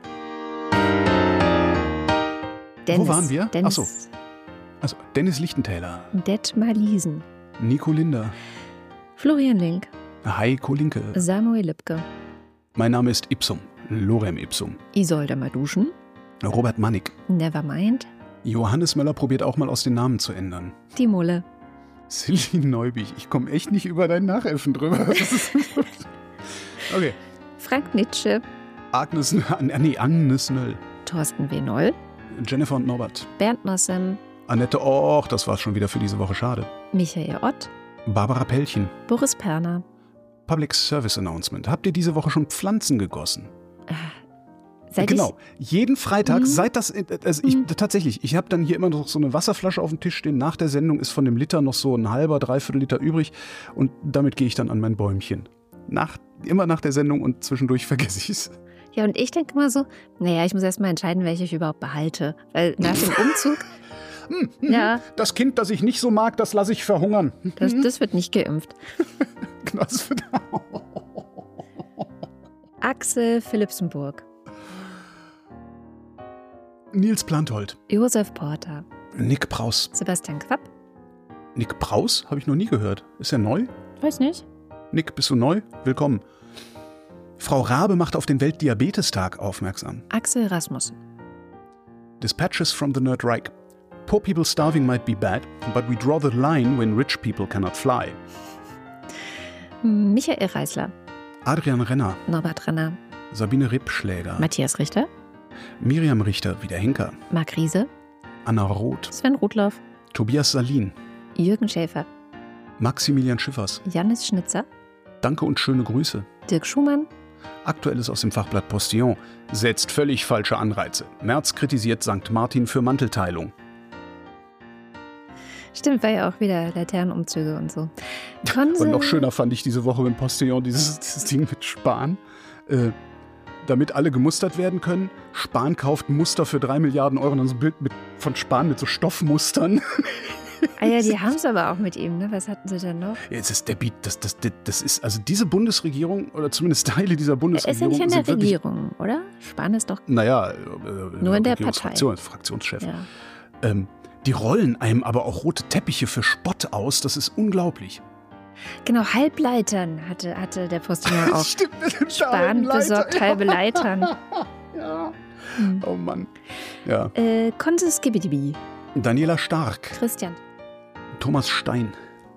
Dennis. Wo waren wir? Dennis. Also Dennis Lichtentäler. Detmar Liesen. Nico Linder. Florian Link. Heiko Linke. Samuel Lipke. Mein Name ist Ipsum. Lorem Ipsum. Isolde Maduschen. Robert Mannig. Nevermind. Johannes Möller probiert auch mal aus den Namen zu ändern. Die Mulle. Celine Neubich. Ich komme echt nicht über dein Nachäffen drüber. Okay. Frank Nitsche. Agnes Nöll. Thorsten W. Noll. Jennifer und Norbert. Bernd Nossem. Annette, das war's schon wieder für diese Woche. Schade. Michael Ott. Barbara Pellchen. Boris Perner. Public Service Announcement. Habt ihr diese Woche schon Pflanzen gegossen? Genau. Jeden Freitag, seit das, also ich habe dann hier immer noch so eine Wasserflasche auf dem Tisch stehen. Nach der Sendung ist von dem Liter noch so ein halber, 3/4 Liter übrig und damit gehe ich dann an mein Bäumchen. Immer nach der Sendung und zwischendurch vergesse ich es. Ja, und ich denke immer so, naja, ich muss erst mal entscheiden, welche ich überhaupt behalte. Weil nach dem Umzug, ja, Das Kind, das ich nicht so mag, das lasse ich verhungern. das wird nicht geimpft. Genau, das wird Axel Philipsenburg. Nils Planthold. Josef Porter. Nick Praus. Sebastian Quapp. Nick Praus? Habe ich noch nie gehört. Ist er neu? Weiß nicht. Nick, bist du neu? Willkommen. Frau Rabe macht auf den Weltdiabetestag aufmerksam. Axel Rasmussen. Dispatches from the Nerd Reich. Poor people starving might be bad, but we draw the line when rich people cannot fly. Michael Reisler. Adrian Renner. Norbert Renner. Sabine Rippschläger. Matthias Richter. Miriam Richter, wie der Henker. Marc Riese. Anna Roth. Sven Rudloff. Tobias Salin. Jürgen Schäfer. Maximilian Schiffers. Jannis Schnitzer. Danke und schöne Grüße. Dirk Schumann. Aktuelles aus dem Fachblatt Postillon. Setzt völlig falsche Anreize. Merz kritisiert St. Martin für Mantelteilung. Stimmt, war ja auch wieder Laternenumzüge und so. Und noch schöner fand ich diese Woche im Postillon dieses Ding mit Spahn. Damit alle gemustert werden können. Spahn kauft Muster für 3 Milliarden Euro und dann so ein Bild von Spahn mit so Stoffmustern. Ah ja, die haben es aber auch mit ihm, ne? Was hatten sie denn noch? Ja, jetzt ist der Beat, das ist, also diese Bundesregierung, oder zumindest Teile dieser Bundesregierung. Er ist ja nicht in der Regierung, oder? Spahn ist doch. Naja, nur in der Partei. Fraktionschef. Ja. Die rollen einem aber auch rote Teppiche für Spott aus, das ist unglaublich. Genau, Halbleitern hatte der Postillon auch. Stimmt, mit dem Spahn besorgt halbe Leitern. Ja. Oh Mann. Ja. Konses Gibidibi. Daniela Stark. Christian. Thomas Stein.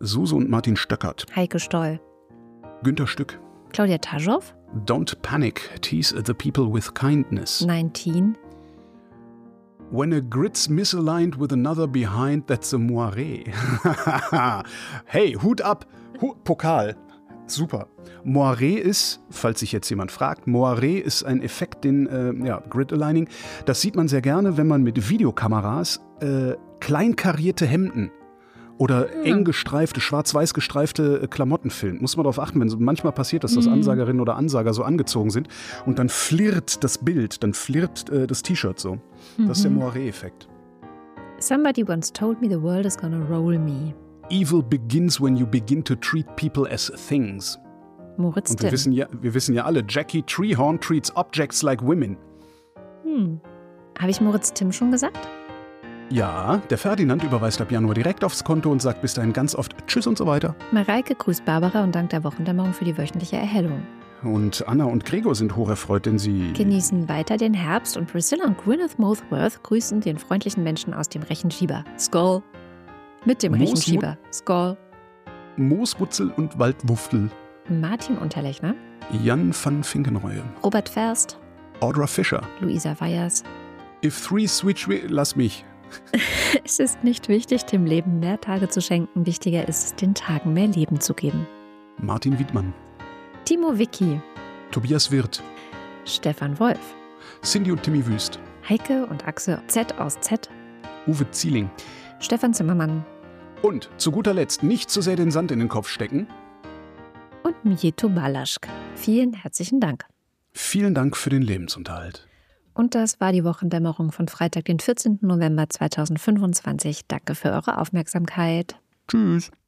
Suse und Martin Stöckert. Heike Stoll. Günter Stück. Claudia Taschow. Don't panic, tease the people with kindness. 19. When a grid's misaligned with another behind, that's a moiré. Hey, Hut ab, Pokal. Super. Moiré ist, falls sich jetzt jemand fragt, Moiré ist ein Effekt, Grid Aligning, das sieht man sehr gerne, wenn man mit Videokameras kleinkarierte Hemden oder eng gestreifte, schwarz-weiß gestreifte Klamotten filmt. Muss man darauf achten, wenn so manchmal passiert, dass Ansagerinnen oder Ansager so angezogen sind und dann flirrt das Bild, dann flirrt das T-Shirt so. Das ist der Moiré-Effekt. Somebody once told me the world is gonna roll me. Evil begins when you begin to treat people as things. Moritz Und wir wissen ja alle, Jackie Treehorn treats objects like women. Habe ich Moritz Timm schon gesagt? Ja, der Ferdinand überweist ab Januar direkt aufs Konto und sagt bis dahin ganz oft Tschüss und so weiter. Mareike grüßt Barbara und dankt der Wochendämmerung für die wöchentliche Erhellung. Und Anna und Gregor sind hocherfreut, denn sie genießen weiter den Herbst und Priscilla und Gwyneth Mothworth grüßen den freundlichen Menschen aus dem Rechenschieber. Skoll. Mit dem Rechenschieber. Skoll. Mooswutzel und Waldwuftel. Martin Unterlechner. Jan van Finkenreue. Robert Ferst. Audra Fischer. Luisa Weyers. If three switch, lass mich. Es ist nicht wichtig, dem Leben mehr Tage zu schenken. Wichtiger ist es, den Tagen mehr Leben zu geben. Martin Wiedmann. Timo Wicki. Tobias Wirth. Stefan Wolf. Cindy und Timmy Wüst. Heike und Axel Z aus Z. Uwe Zieling. Stefan Zimmermann. Und zu guter Letzt nicht zu sehr den Sand in den Kopf stecken. Und Mieto Balaschk. Vielen herzlichen Dank. Vielen Dank für den Lebensunterhalt. Und das war die Wochendämmerung von Freitag, den 14. November 2025. Danke für eure Aufmerksamkeit. Tschüss.